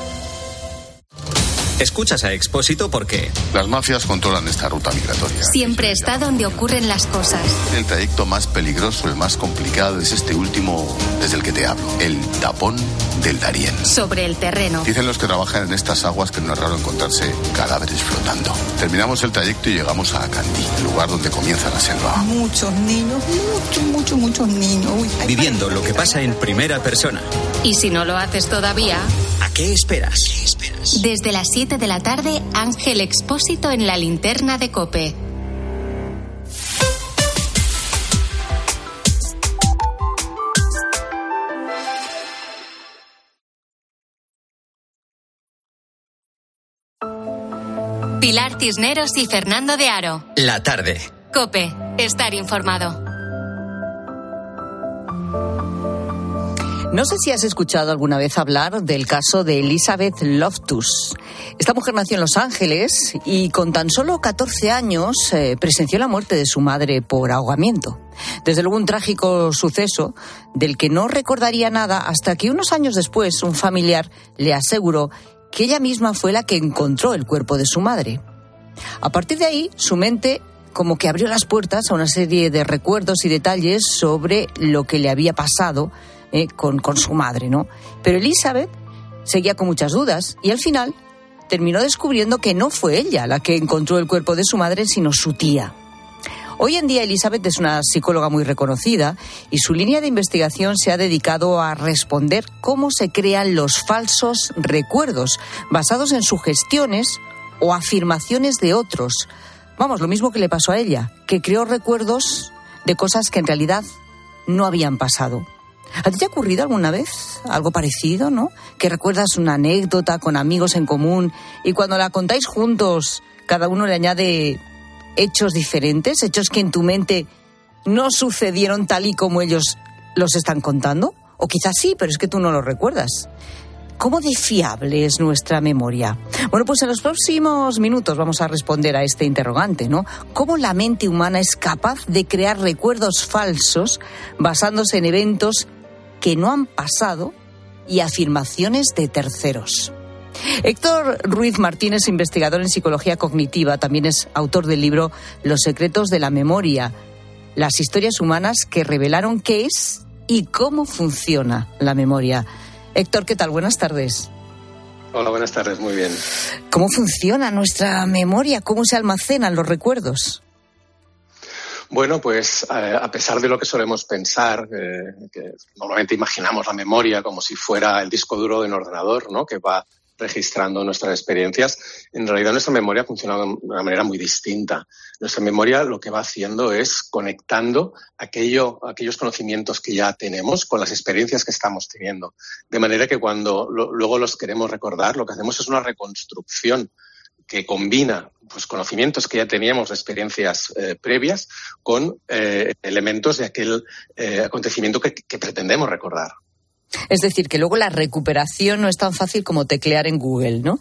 Escuchas a Expósito porque las mafias controlan esta ruta migratoria. Siempre está donde ocurren las cosas. El trayecto más peligroso, el más complicado, es este último desde el que te hablo, el tapón del Darién. Sobre el terreno. Dicen los que trabajan en estas aguas que no es raro encontrarse cadáveres flotando. Terminamos el trayecto y llegamos a Candí, el lugar donde comienza la selva. Muchos niños, muchos, muchos, muchos niños. Uy, viviendo lo que pasa en primera persona. Y si no lo haces todavía, ¿a qué esperas? ¿Qué esperas? Desde las siete de la tarde, Ángel Expósito en la linterna de COPE. Pilar Cisneros y Fernando de Aro. La Tarde. COPE. Estar informado. No sé si has escuchado alguna vez hablar del caso de Elizabeth Loftus. Esta mujer nació en Los Ángeles y con tan solo catorce años eh, presenció la muerte de su madre por ahogamiento. Desde luego un trágico suceso del que no recordaría nada hasta que unos años después un familiar le aseguró que ella misma fue la que encontró el cuerpo de su madre. A partir de ahí, su mente como que abrió las puertas a una serie de recuerdos y detalles sobre lo que le había pasado Eh, con, con su madre, ¿no? Pero Elizabeth seguía con muchas dudas y al final terminó descubriendo que no fue ella la que encontró el cuerpo de su madre, sino su tía. Hoy en día Elizabeth es una psicóloga muy reconocida y su línea de investigación se ha dedicado a responder cómo se crean los falsos recuerdos basados en sugestiones o afirmaciones de otros. Vamos, lo mismo que le pasó a ella, que creó recuerdos de cosas que en realidad no habían pasado. ¿A ti te ha ocurrido alguna vez algo parecido, no? Que recuerdas una anécdota con amigos en común y cuando la contáis juntos, cada uno le añade hechos diferentes, hechos que en tu mente no sucedieron tal y como ellos los están contando? O quizás sí, pero es que tú no lo recuerdas. ¿Cómo de fiable es nuestra memoria? Bueno, pues en los próximos minutos vamos a responder a este interrogante, ¿no? ¿Cómo la mente humana es capaz de crear recuerdos falsos basándose en eventos que no han pasado y afirmaciones de terceros? Héctor Ruiz Martínez, investigador en psicología cognitiva, también es autor del libro Los secretos de la memoria, las historias humanas que revelaron qué es y cómo funciona la memoria. Héctor, ¿qué tal? Buenas tardes. Hola, buenas tardes, muy bien. ¿Cómo funciona nuestra memoria? ¿Cómo se almacenan los recuerdos? Bueno, pues eh, a pesar de lo que solemos pensar, eh, que normalmente imaginamos la memoria como si fuera el disco duro de un ordenador, ¿no? Que va registrando nuestras experiencias, en realidad nuestra memoria funciona de una manera muy distinta. Nuestra memoria lo que va haciendo es conectando aquello, aquellos conocimientos que ya tenemos con las experiencias que estamos teniendo. De manera que cuando lo, luego los queremos recordar, lo que hacemos es una reconstrucción que combina pues, conocimientos que ya teníamos de experiencias eh, previas con eh, elementos de aquel eh, acontecimiento que, que pretendemos recordar. Es decir, que luego la recuperación no es tan fácil como teclear en Google, ¿no?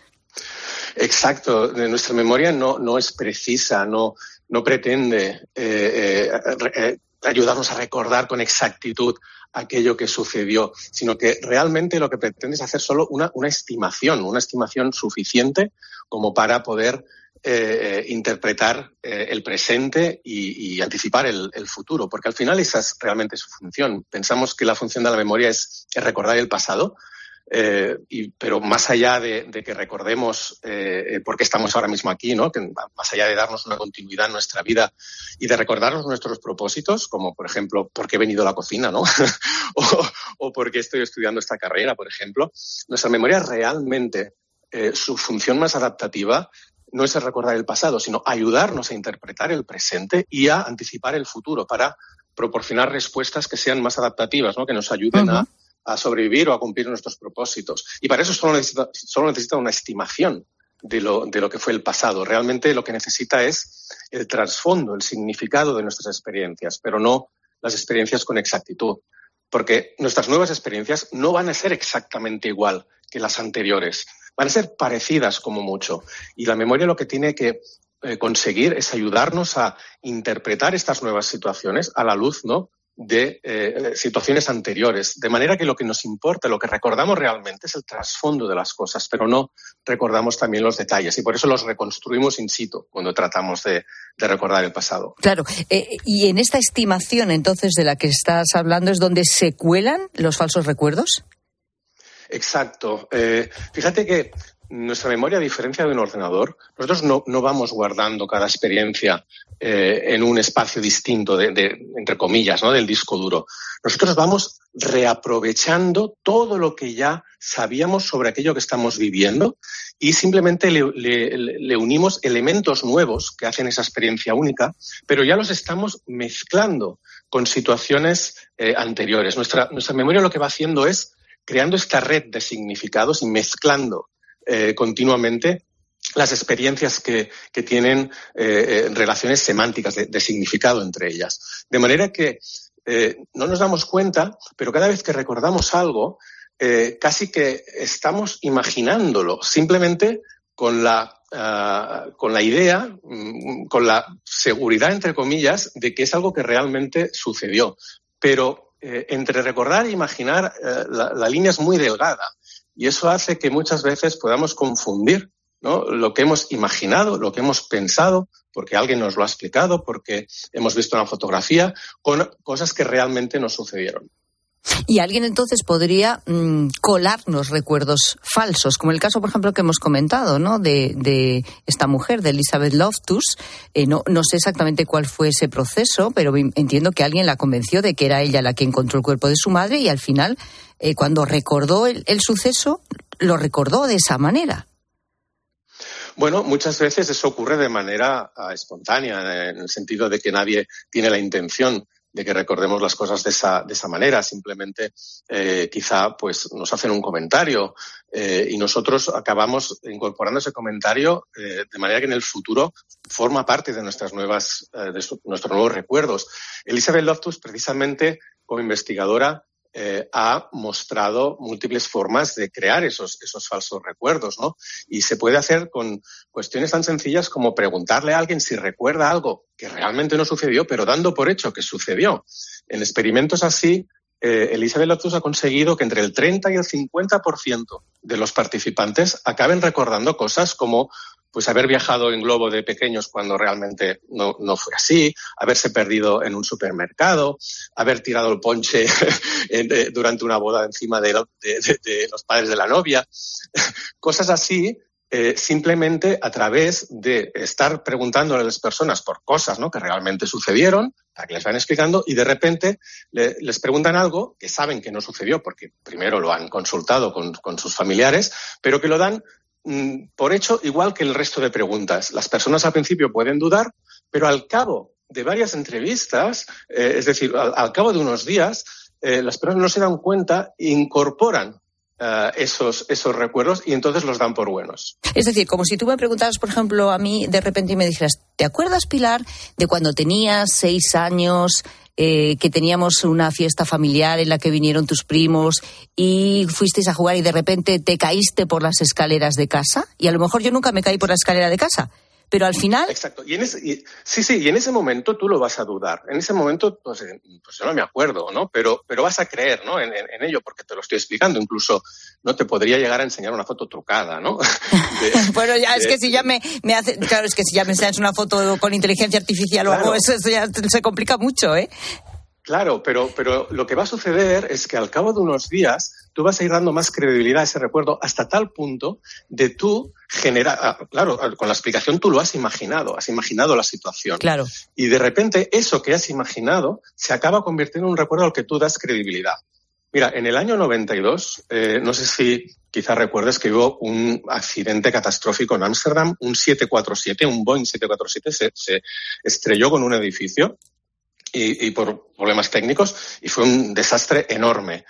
Exacto. Nuestra memoria no, no es precisa, no, no pretende eh, eh, eh, ayudarnos a recordar con exactitud aquello que sucedió, sino que realmente lo que pretende es hacer solo una, una estimación, una estimación suficiente como para poder eh, interpretar eh, el presente y, y anticipar el, el futuro, porque al final esa es realmente su función. Pensamos que la función de la memoria es, es recordar el pasado, eh, y, pero más allá de, de que recordemos eh, por qué estamos ahora mismo aquí, ¿no? Que más allá de darnos una continuidad en nuestra vida y de recordarnos nuestros propósitos, como por ejemplo, por qué he venido a la cocina, ¿no? o, o por qué estoy estudiando esta carrera, por ejemplo, nuestra memoria realmente, eh, su función más adaptativa no es el recordar el pasado, sino ayudarnos a interpretar el presente y a anticipar el futuro para proporcionar respuestas que sean más adaptativas, ¿no? Que nos ayuden uh-huh. a, a sobrevivir o a cumplir nuestros propósitos. Y para eso solo necesita, solo necesita una estimación de lo, de lo que fue el pasado. Realmente lo que necesita es el trasfondo, el significado de nuestras experiencias, pero no las experiencias con exactitud. Porque nuestras nuevas experiencias no van a ser exactamente igual que las anteriores. Van a ser parecidas como mucho. Y la memoria lo que tiene que eh, conseguir es ayudarnos a interpretar estas nuevas situaciones a la luz, ¿no?, de eh, situaciones anteriores. De manera que lo que nos importa, lo que recordamos realmente es el trasfondo de las cosas, pero no recordamos también los detalles. Y por eso los reconstruimos in situ cuando tratamos de, de recordar el pasado. Claro. Eh, y en esta estimación, entonces, de la que estás hablando, ¿es donde se cuelan los falsos recuerdos? Exacto. Eh, fíjate que nuestra memoria, a diferencia de un ordenador, nosotros no, no vamos guardando cada experiencia eh, en un espacio distinto, de, de, entre comillas, ¿no?, del disco duro. Nosotros vamos reaprovechando todo lo que ya sabíamos sobre aquello que estamos viviendo y simplemente le, le, le unimos elementos nuevos que hacen esa experiencia única, pero ya los estamos mezclando con situaciones eh, anteriores. Nuestra, nuestra memoria lo que va haciendo es creando esta red de significados y mezclando eh, continuamente las experiencias que, que tienen eh, relaciones semánticas de, de significado entre ellas. De manera que eh, no nos damos cuenta, pero cada vez que recordamos algo, eh, casi que estamos imaginándolo, simplemente con la, uh, con la idea, con la seguridad, entre comillas, de que es algo que realmente sucedió. Pero Eh, entre recordar e imaginar, eh, la, la línea es muy delgada y eso hace que muchas veces podamos confundir, ¿no?, lo que hemos imaginado, lo que hemos pensado, porque alguien nos lo ha explicado, porque hemos visto una fotografía, con cosas que realmente nos sucedieron. Y alguien entonces podría mmm, colarnos recuerdos falsos, como el caso, por ejemplo, que hemos comentado, ¿no?, de, de esta mujer, de Elizabeth Loftus. Eh, no, no sé exactamente cuál fue ese proceso, pero entiendo que alguien la convenció de que era ella la que encontró el cuerpo de su madre y al final, eh, cuando recordó el, el suceso, lo recordó de esa manera. Bueno, muchas veces eso ocurre de manera uh, espontánea, en el sentido de que nadie tiene la intención de que recordemos las cosas de esa, de esa manera. Simplemente eh, quizá pues nos hacen un comentario eh, y nosotros acabamos incorporando ese comentario eh, de manera que en el futuro forma parte de nuestras nuevas, eh, de su, nuestros nuevos recuerdos. Elizabeth Loftus, precisamente como investigadora, Eh, ha mostrado múltiples formas de crear esos, esos falsos recuerdos, ¿no? Y se puede hacer con cuestiones tan sencillas como preguntarle a alguien si recuerda algo que realmente no sucedió, pero dando por hecho que sucedió. En experimentos así, eh, Elizabeth Loftus ha conseguido que entre el treinta y el cincuenta por ciento de los participantes acaben recordando cosas como pues haber viajado en globo de pequeños cuando realmente no, no fue así, haberse perdido en un supermercado, haber tirado el ponche durante una boda encima de, de, de, de los padres de la novia. Cosas así eh, simplemente a través de estar preguntándole a las personas por cosas, ¿no?, que realmente sucedieron, para que les vayan explicando, y de repente le, les preguntan algo que saben que no sucedió, porque primero lo han consultado con, con sus familiares, pero que lo dan mmm, por hecho igual que el resto de preguntas. Las personas al principio pueden dudar, pero al cabo de varias entrevistas, eh, es decir, al, al cabo de unos días, eh, las personas no se dan cuenta e incorporan Uh, esos, esos recuerdos y entonces los dan por buenos. Es decir, como si tú me preguntaras, por ejemplo, a mí de repente y me dijeras, ¿te acuerdas, Pilar, de cuando tenías seis años, eh, que teníamos una fiesta familiar en la que vinieron tus primos y fuisteis a jugar y de repente te caíste por las escaleras de casa? Y a lo mejor yo nunca me caí por la escalera de casa. Pero al final... Exacto. Y en ese, y, sí, sí, y en ese momento tú lo vas a dudar. En ese momento, pues, pues yo no me acuerdo, ¿no? Pero, pero vas a creer, ¿no?, en, en, en ello, porque te lo estoy explicando. Incluso no te podría llegar a enseñar una foto trucada, ¿no? De, bueno, ya de, es que si ya me, me hace... Claro, es que si ya me enseñas una foto con inteligencia artificial o claro, algo, eso, eso ya se complica mucho, ¿eh? Claro, pero, pero lo que va a suceder es que al cabo de unos días tú vas a ir dando más credibilidad a ese recuerdo hasta tal punto de tú generar... Claro, con la explicación tú lo has imaginado, has imaginado la situación. Claro. Y de repente eso que has imaginado se acaba convirtiendo en un recuerdo al que tú das credibilidad. Mira, en el año noventa y dos, eh, no sé si quizás recuerdes que hubo un accidente catastrófico en Ámsterdam, un siete cuatro siete, un Boeing siete cuatro siete se, se estrelló con un edificio. Y, y por problemas técnicos, y fue un desastre enorme.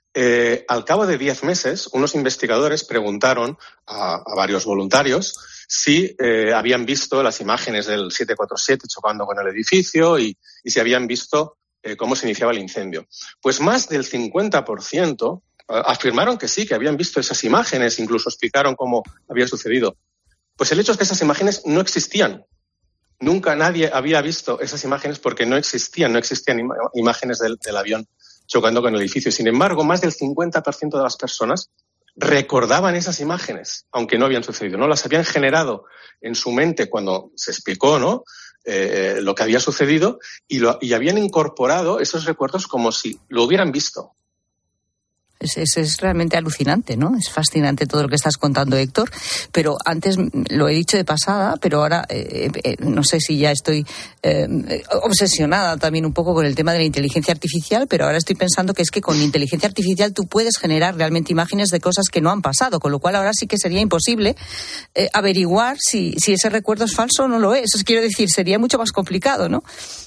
Eh, al cabo de diez meses, unos investigadores preguntaron a, a varios voluntarios si eh, habían visto las imágenes del siete cuatro siete chocando con el edificio y, y si habían visto eh, cómo se iniciaba el incendio. Pues más del cincuenta por ciento eh, afirmaron que sí, que habían visto esas imágenes, incluso explicaron cómo había sucedido. Pues el hecho es que esas imágenes no existían. Nunca nadie había visto esas imágenes porque no existían, no existían im- imágenes del, del avión chocando con el edificio. Sin embargo, más del cincuenta por ciento de las personas recordaban esas imágenes, aunque no habían sucedido, ¿no? Las habían generado en su mente cuando se explicó, ¿no?, eh, lo que había sucedido y, lo, y habían incorporado esos recuerdos como si lo hubieran visto. Es, es, es realmente alucinante, ¿no? Es fascinante todo lo que estás contando, Héctor. Pero antes lo he dicho de pasada, pero ahora eh, eh, no sé si ya estoy eh, obsesionada también un poco con el tema de la inteligencia artificial, pero ahora estoy pensando que es que con inteligencia artificial tú puedes generar realmente imágenes de cosas que no han pasado, con lo cual ahora sí que sería imposible eh, averiguar si, si ese recuerdo es falso o no lo es. Quiero decir, sería mucho más complicado, ¿no?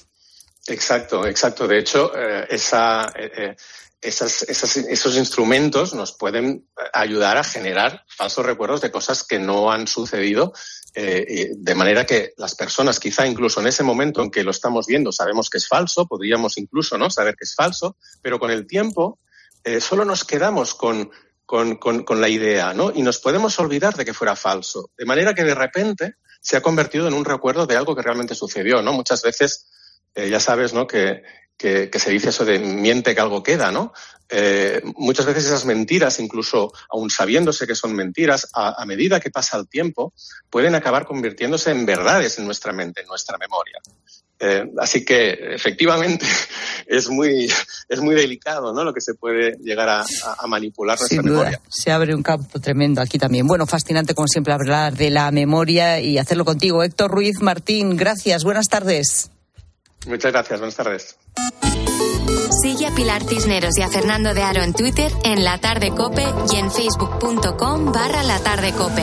Exacto, exacto. De hecho, eh, esa... Eh, Esas, esas, esos instrumentos nos pueden ayudar a generar falsos recuerdos de cosas que no han sucedido, eh, de manera que las personas, quizá incluso en ese momento en que lo estamos viendo, sabemos que es falso, podríamos incluso no saber que es falso, pero con el tiempo eh, solo nos quedamos con, con, con, con la idea, ¿no? Y nos podemos olvidar de que fuera falso, de manera que de repente se ha convertido en un recuerdo de algo que realmente sucedió, ¿no? Muchas veces, eh, ya sabes, ¿no?, que Que, que se dice eso de miente que algo queda, ¿no? Eh, muchas veces esas mentiras, incluso aun sabiéndose que son mentiras, a, a medida que pasa el tiempo, pueden acabar convirtiéndose en verdades en nuestra mente, en nuestra memoria. Eh, así que, efectivamente, es muy, es muy delicado, ¿no?, lo que se puede llegar a, a manipular nuestra Sin duda, memoria. Se abre un campo tremendo aquí también. Bueno, fascinante, como siempre, hablar de la memoria y hacerlo contigo. Héctor Ruiz Martín, gracias. Buenas tardes. Muchas gracias. Buenas tardes. Sigue a Pilar Cisneros y a Fernando de Aro en Twitter, en La Tarde Cope y en facebook.com barra La Tarde Cope.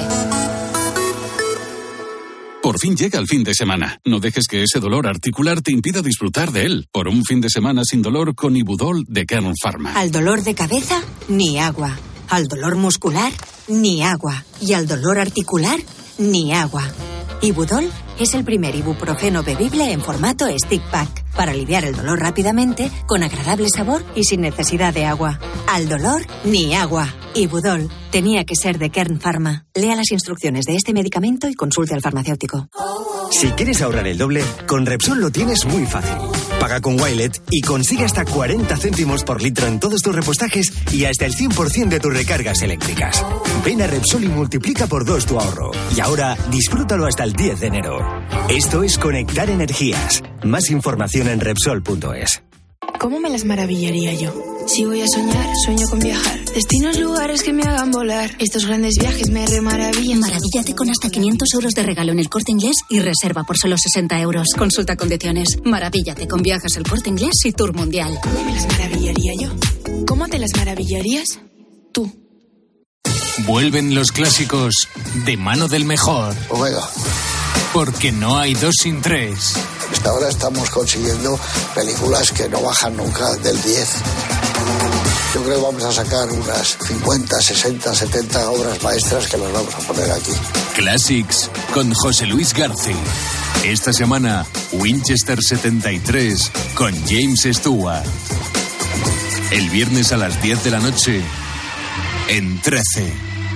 Por fin llega el fin de semana. No dejes que ese dolor articular te impida disfrutar de él. Por un fin de semana sin dolor con Ibudol de Kern Pharma. Al dolor de cabeza, ni agua. Al dolor muscular, ni agua. Y al dolor articular, ni agua. Ibudol es el primer ibuprofeno bebible en formato stick pack para aliviar el dolor rápidamente, con agradable sabor y sin necesidad de agua. Al dolor, ni agua. Ibudol tenía que ser de Kern Pharma. Lea las instrucciones de este medicamento y consulte al farmacéutico. Si quieres ahorrar el doble, con Repsol lo tienes muy fácil. Paga con Wilet y consigue hasta cuarenta céntimos por litro en todos tus repostajes y hasta el cien por ciento de tus recargas eléctricas. Ven a Repsol y multiplica por dos tu ahorro. Y ahora, disfrútalo hasta el diez de enero. Esto es Conectar Energías. Más información en Repsol punto es. ¿Cómo me las maravillaría yo? Si voy a soñar, sueño con viajar. Destinos, lugares que me hagan volar. Estos grandes viajes me remaravillan. Maravíllate con hasta quinientos euros de regalo en El Corte Inglés y reserva por solo sesenta euros. Consulta condiciones. Maravíllate con Viajes El Corte Inglés y Tour Mundial. ¿Cómo me las maravillaría yo? ¿Cómo te las maravillarías tú? Vuelven los clásicos de mano del mejor. Omega. Porque no hay dos sin tres. Hasta ahora estamos consiguiendo películas que no bajan nunca del diez. Yo creo que vamos a sacar unas cincuenta, sesenta, setenta obras maestras que las vamos a poner aquí. Classics con José Luis García. Esta semana, Winchester setenta y tres con James Stewart. El viernes a las diez de la noche en trece.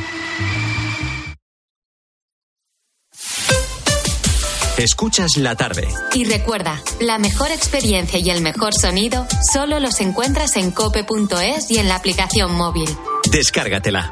Escuchas La Tarde. Y recuerda, la mejor experiencia y el mejor sonido solo los encuentras en cope punto es y en la aplicación móvil. Descárgatela.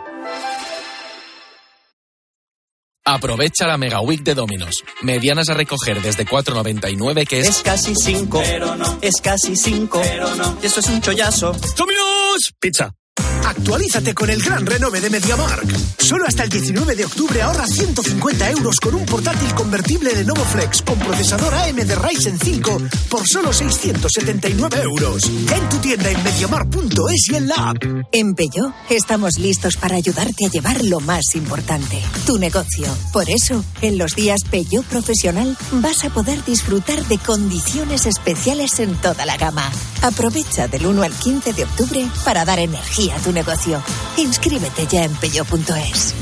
Aprovecha la Mega Week de Domino's. Medianas a recoger desde cuatro noventa y nueve, que es... Es casi cinco, pero no. Es casi cinco, pero no. Y eso es un chollazo. ¡Domino's! Pizza. Actualízate con el gran renove de MediaMarkt. Solo hasta el diecinueve de octubre ahorra ciento cincuenta euros con un portátil convertible Lenovo Flex con procesador A M D Ryzen cinco por solo seiscientos setenta y nueve euros. Ya en tu tienda en mediamarkt punto es y en la app. En Peugeot estamos listos para ayudarte a llevar lo más importante, tu negocio. Por eso, en los días Peugeot Profesional vas a poder disfrutar de condiciones especiales en toda la gama. Aprovecha del uno al quince de octubre para dar energía a tu negocio. Inscríbete ya en peugeot punto es.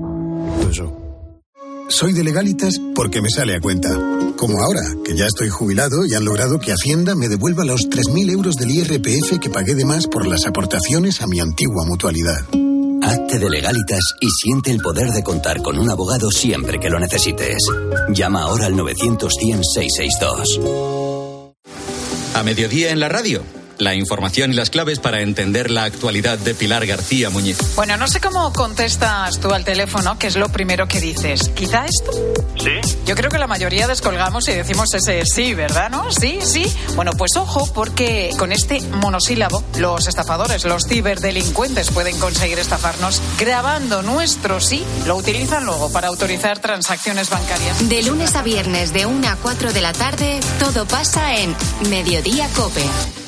Soy de Legalitas porque me sale a cuenta. Como ahora, que ya estoy jubilado y han logrado que Hacienda me devuelva los tres mil euros del I R P F que pagué de más por las aportaciones a mi antigua mutualidad. Hazte de Legalitas y siente el poder de contar con un abogado siempre que lo necesites. Llama ahora al novecientos cien seiscientos sesenta y dos. A mediodía en la radio. La información y las claves para entender la actualidad de Pilar García Muñiz. Bueno, no sé cómo contestas tú al teléfono, que es lo primero que dices. ¿Quizá esto? Sí. Yo creo que la mayoría descolgamos y decimos ese sí, ¿verdad? ¿No? Sí, sí. Bueno, pues ojo, porque con este monosílabo, los estafadores, los ciberdelincuentes pueden conseguir estafarnos grabando nuestro sí. Lo utilizan luego para autorizar transacciones bancarias. De lunes a viernes, de una a cuatro de la tarde, todo pasa en Mediodía Cope.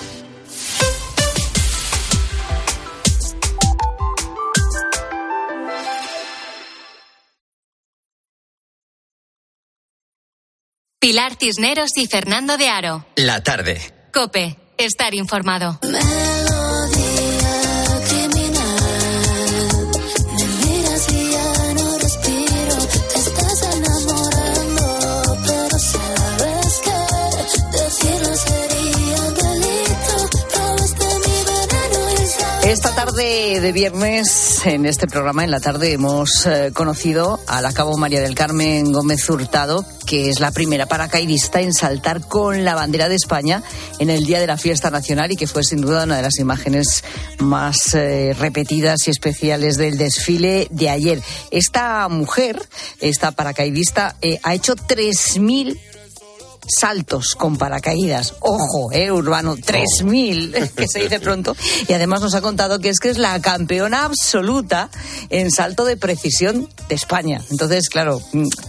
Pilar Cisneros y Fernando de Aro. La Tarde. Cope, estar informado. Esta tarde de viernes, en este programa, en la tarde, hemos eh, conocido a la cabo María del Carmen Gómez Hurtado, que es la primera paracaidista en saltar con la bandera de España en el día de la fiesta nacional y que fue sin duda una de las imágenes más eh, repetidas y especiales del desfile de ayer. Esta mujer, esta paracaidista, eh, ha hecho tres mil saltos con paracaídas. Ojo, eh, Urbano, tres mil, que se dice pronto. Y además nos ha contado que es que es la campeona absoluta en salto de precisión de España. Entonces, claro,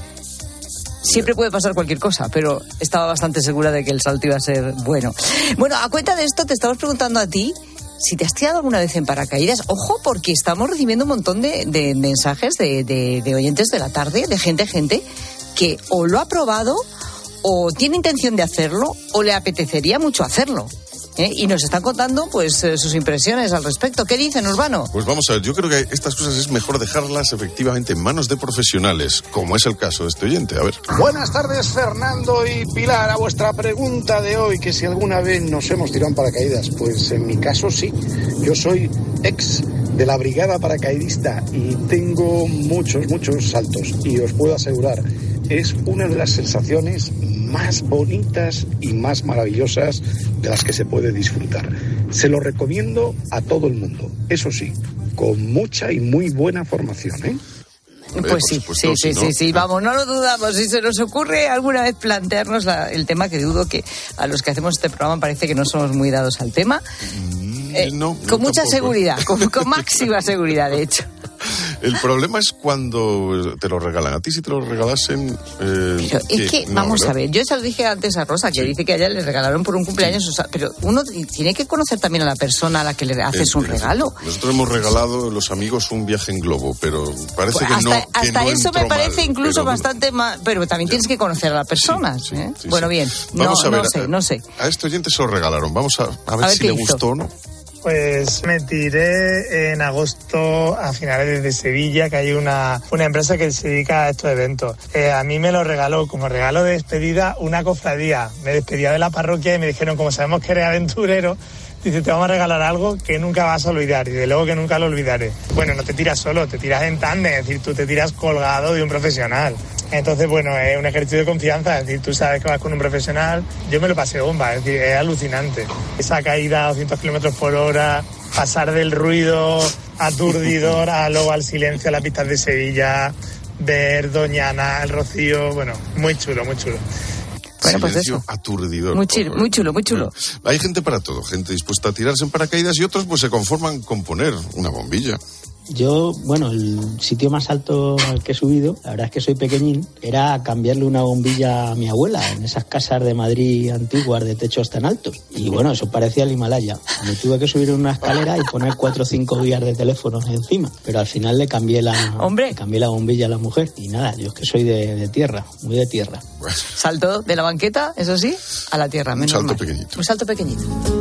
siempre puede pasar cualquier cosa, pero estaba bastante segura de que el salto iba a ser bueno. Bueno, a cuenta de esto, te estamos preguntando a ti si te has tirado alguna vez en paracaídas. Ojo, porque estamos recibiendo un montón de, de mensajes de, de, de oyentes de la tarde, de gente, gente que o lo ha probado o tiene intención de hacerlo o le apetecería mucho hacerlo. ¿Eh? Y nos están contando pues eh, sus impresiones al respecto. ¿Qué dicen, Urbano? Pues vamos a ver, yo creo que estas cosas es mejor dejarlas efectivamente en manos de profesionales, como es el caso de este oyente. A ver. Buenas tardes, Fernando y Pilar. A vuestra pregunta de hoy, que si alguna vez nos hemos tirado en paracaídas, pues en mi caso sí. Yo soy ex de la brigada paracaidista y tengo muchos, muchos saltos. Y os puedo asegurar, es una de las sensaciones más bonitas y más maravillosas de las que se puede disfrutar. Se lo recomiendo a todo el mundo, eso sí, con mucha y muy buena formación, ¿eh? Pues sí, sí, sí, sí, sí, vamos, no lo dudamos. Si se nos ocurre alguna vez plantearnos la, el tema, que dudo que a los que hacemos este programa parece que no somos muy dados al tema, Eh, no, con no mucha tampoco. seguridad, con, con máxima seguridad, de hecho. El problema es cuando te lo regalan. A ti si te lo regalasen... Eh, Pero es que, no, vamos ¿verdad? a ver, yo se lo dije antes a Rosa, que sí. dice que a ella le regalaron por un cumpleaños, sí. o sea, pero uno tiene que conocer también a la persona a la que le haces eh, un regalo. Nosotros hemos regalado los amigos un viaje en globo, pero parece pues que hasta, no que Hasta no eso me parece mal, incluso pero, bastante más... Pero también ya. tienes que conocer a la persona. Sí, sí, ¿eh? sí, bueno, sí. bien, Vamos no, a ver, no sé, no sé. A este oyente se lo regalaron, vamos a, a, ver, a ver si le hizo. gustó o no. Pues me tiré en agosto a finales de Sevilla, que hay una, una empresa que se dedica a estos eventos. Eh, a mí me lo regaló como regalo de despedida una cofradía. Me despedía de la parroquia y me dijeron, como sabemos que eres aventurero, dice, te vamos a regalar algo que nunca vas a olvidar, y de luego que nunca lo olvidaré. Bueno, no te tiras solo, te tiras en tándem, es decir, tú te tiras colgado de un profesional. Entonces, bueno, es un ejercicio de confianza, es decir, tú sabes que vas con un profesional. Yo me lo pasé bomba, es decir, es alucinante. Esa caída a doscientos kilómetros por hora, pasar del ruido aturdidor a luego al silencio a las pistas de Sevilla, ver Doñana, el Rocío, bueno, muy chulo, muy chulo. Bueno, pues Silencio eso. aturdidor. Muy chulo, muy chulo, muy chulo. Bueno, hay gente para todo, gente dispuesta a tirarse en paracaídas y otros pues se conforman con poner una bombilla. Yo, bueno, el sitio más alto al que he subido, la verdad es que soy pequeñín, era cambiarle una bombilla a mi abuela en esas casas de Madrid antiguas de techos tan altos. Y bueno, eso parecía el Himalaya. Me tuve que subir una escalera y poner cuatro o cinco guías de teléfonos encima. Pero al final le cambié la, ¿Hombre? Le cambié la bombilla a la mujer. Y nada, yo es que soy de, de tierra, muy de tierra. Bueno. Salto de la banqueta, eso sí, a la tierra. Un salto mal. pequeñito. Un salto pequeñito.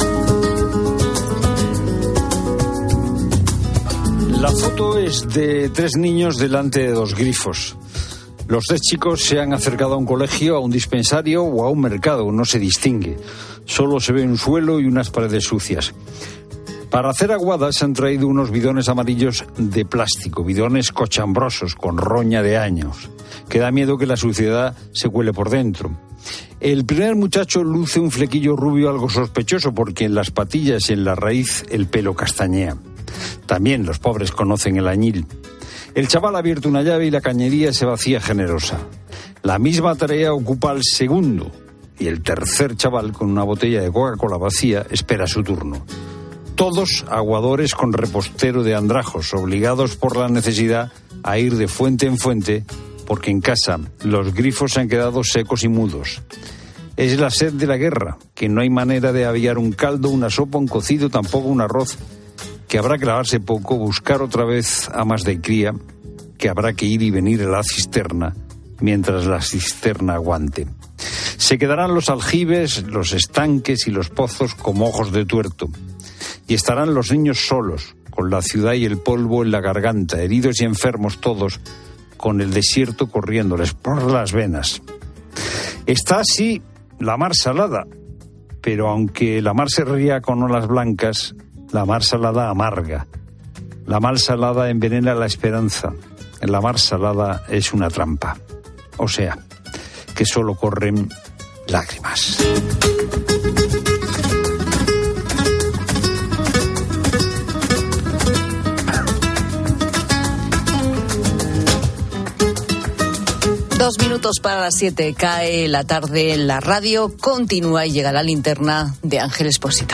La foto es de tres niños delante de dos grifos. Los tres chicos se han acercado a un colegio, a un dispensario o a un mercado, no se distingue. Solo se ve un suelo y unas paredes sucias. Para hacer aguadas han traído unos bidones amarillos de plástico, bidones cochambrosos con roña de años, que da miedo que la suciedad se cuele por dentro. El primer muchacho luce un flequillo rubio algo sospechoso porque en las patillas y en la raíz el pelo castañea. También los pobres conocen el añil. El chaval ha abierto una llave y la cañería se vacía generosa. La misma tarea ocupa al segundo y el tercer chaval con una botella de Coca-Cola vacía espera su turno. Todos aguadores con repostero de andrajos, obligados por la necesidad a ir de fuente en fuente porque en casa los grifos se han quedado secos y mudos. Es la sed de la guerra, que no hay manera de aviar un caldo, una sopa, un cocido, tampoco un arroz, que habrá que lavarse poco, buscar otra vez amas de cría, que habrá que ir y venir a la cisterna mientras la cisterna aguante. Se quedarán los aljibes, los estanques y los pozos como ojos de tuerto. Y estarán los niños solos, con la ciudad y el polvo en la garganta, heridos y enfermos todos, con el desierto corriéndoles por las venas. Está así la mar salada, pero aunque la mar se ría con olas blancas, la mar salada amarga. La mar salada envenena la esperanza. La mar salada es una trampa. O sea, que solo corren lágrimas. Dos minutos para las siete. Cae la tarde en la radio. Continúa y llega la linterna de Ángel Expósito.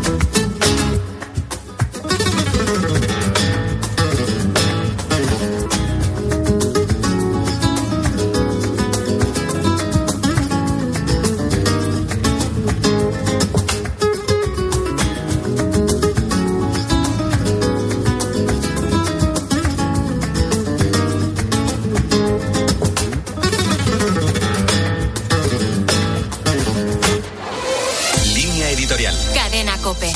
COPE.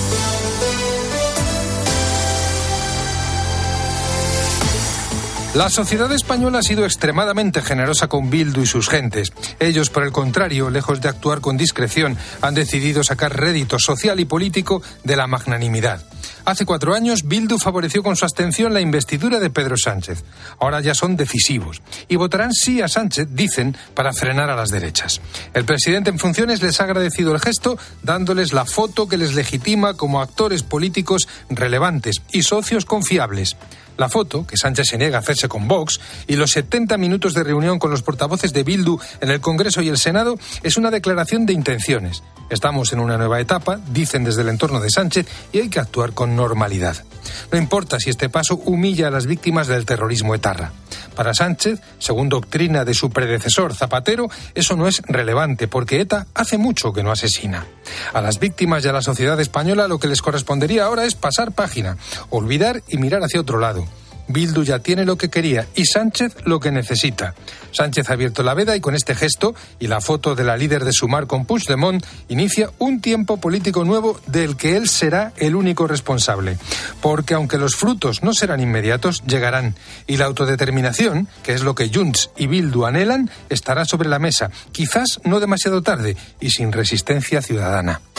La sociedad española ha sido extremadamente generosa con Bildu y sus gentes. Ellos, por el contrario, lejos de actuar con discreción, han decidido sacar rédito social y político de la magnanimidad. Hace cuatro años, Bildu favoreció con su abstención la investidura de Pedro Sánchez. Ahora ya son decisivos y votarán sí a Sánchez, dicen, para frenar a las derechas. El presidente en funciones les ha agradecido el gesto, dándoles la foto que les legitima como actores políticos relevantes y socios confiables. La foto, que Sánchez se niega a hacerse con Vox, y los setenta minutos de reunión con los portavoces de Bildu en el Congreso y el Senado es una declaración de intenciones. Estamos en una nueva etapa, dicen desde el entorno de Sánchez, y hay que actuar con normalidad. No importa si este paso humilla a las víctimas del terrorismo etarra. Para Sánchez, según doctrina de su predecesor Zapatero, eso no es relevante porque ETA hace mucho que no asesina. A las víctimas y a la sociedad española lo que les correspondería ahora es pasar página, olvidar y mirar hacia otro lado. Bildu ya tiene lo que quería y Sánchez lo que necesita. Sánchez ha abierto la veda y con este gesto y la foto de la líder de Sumar con Puigdemont inicia un tiempo político nuevo del que él será el único responsable. Porque aunque los frutos no serán inmediatos, llegarán. Y la autodeterminación, que es lo que Junts y Bildu anhelan, estará sobre la mesa. Quizás no demasiado tarde y sin resistencia ciudadana.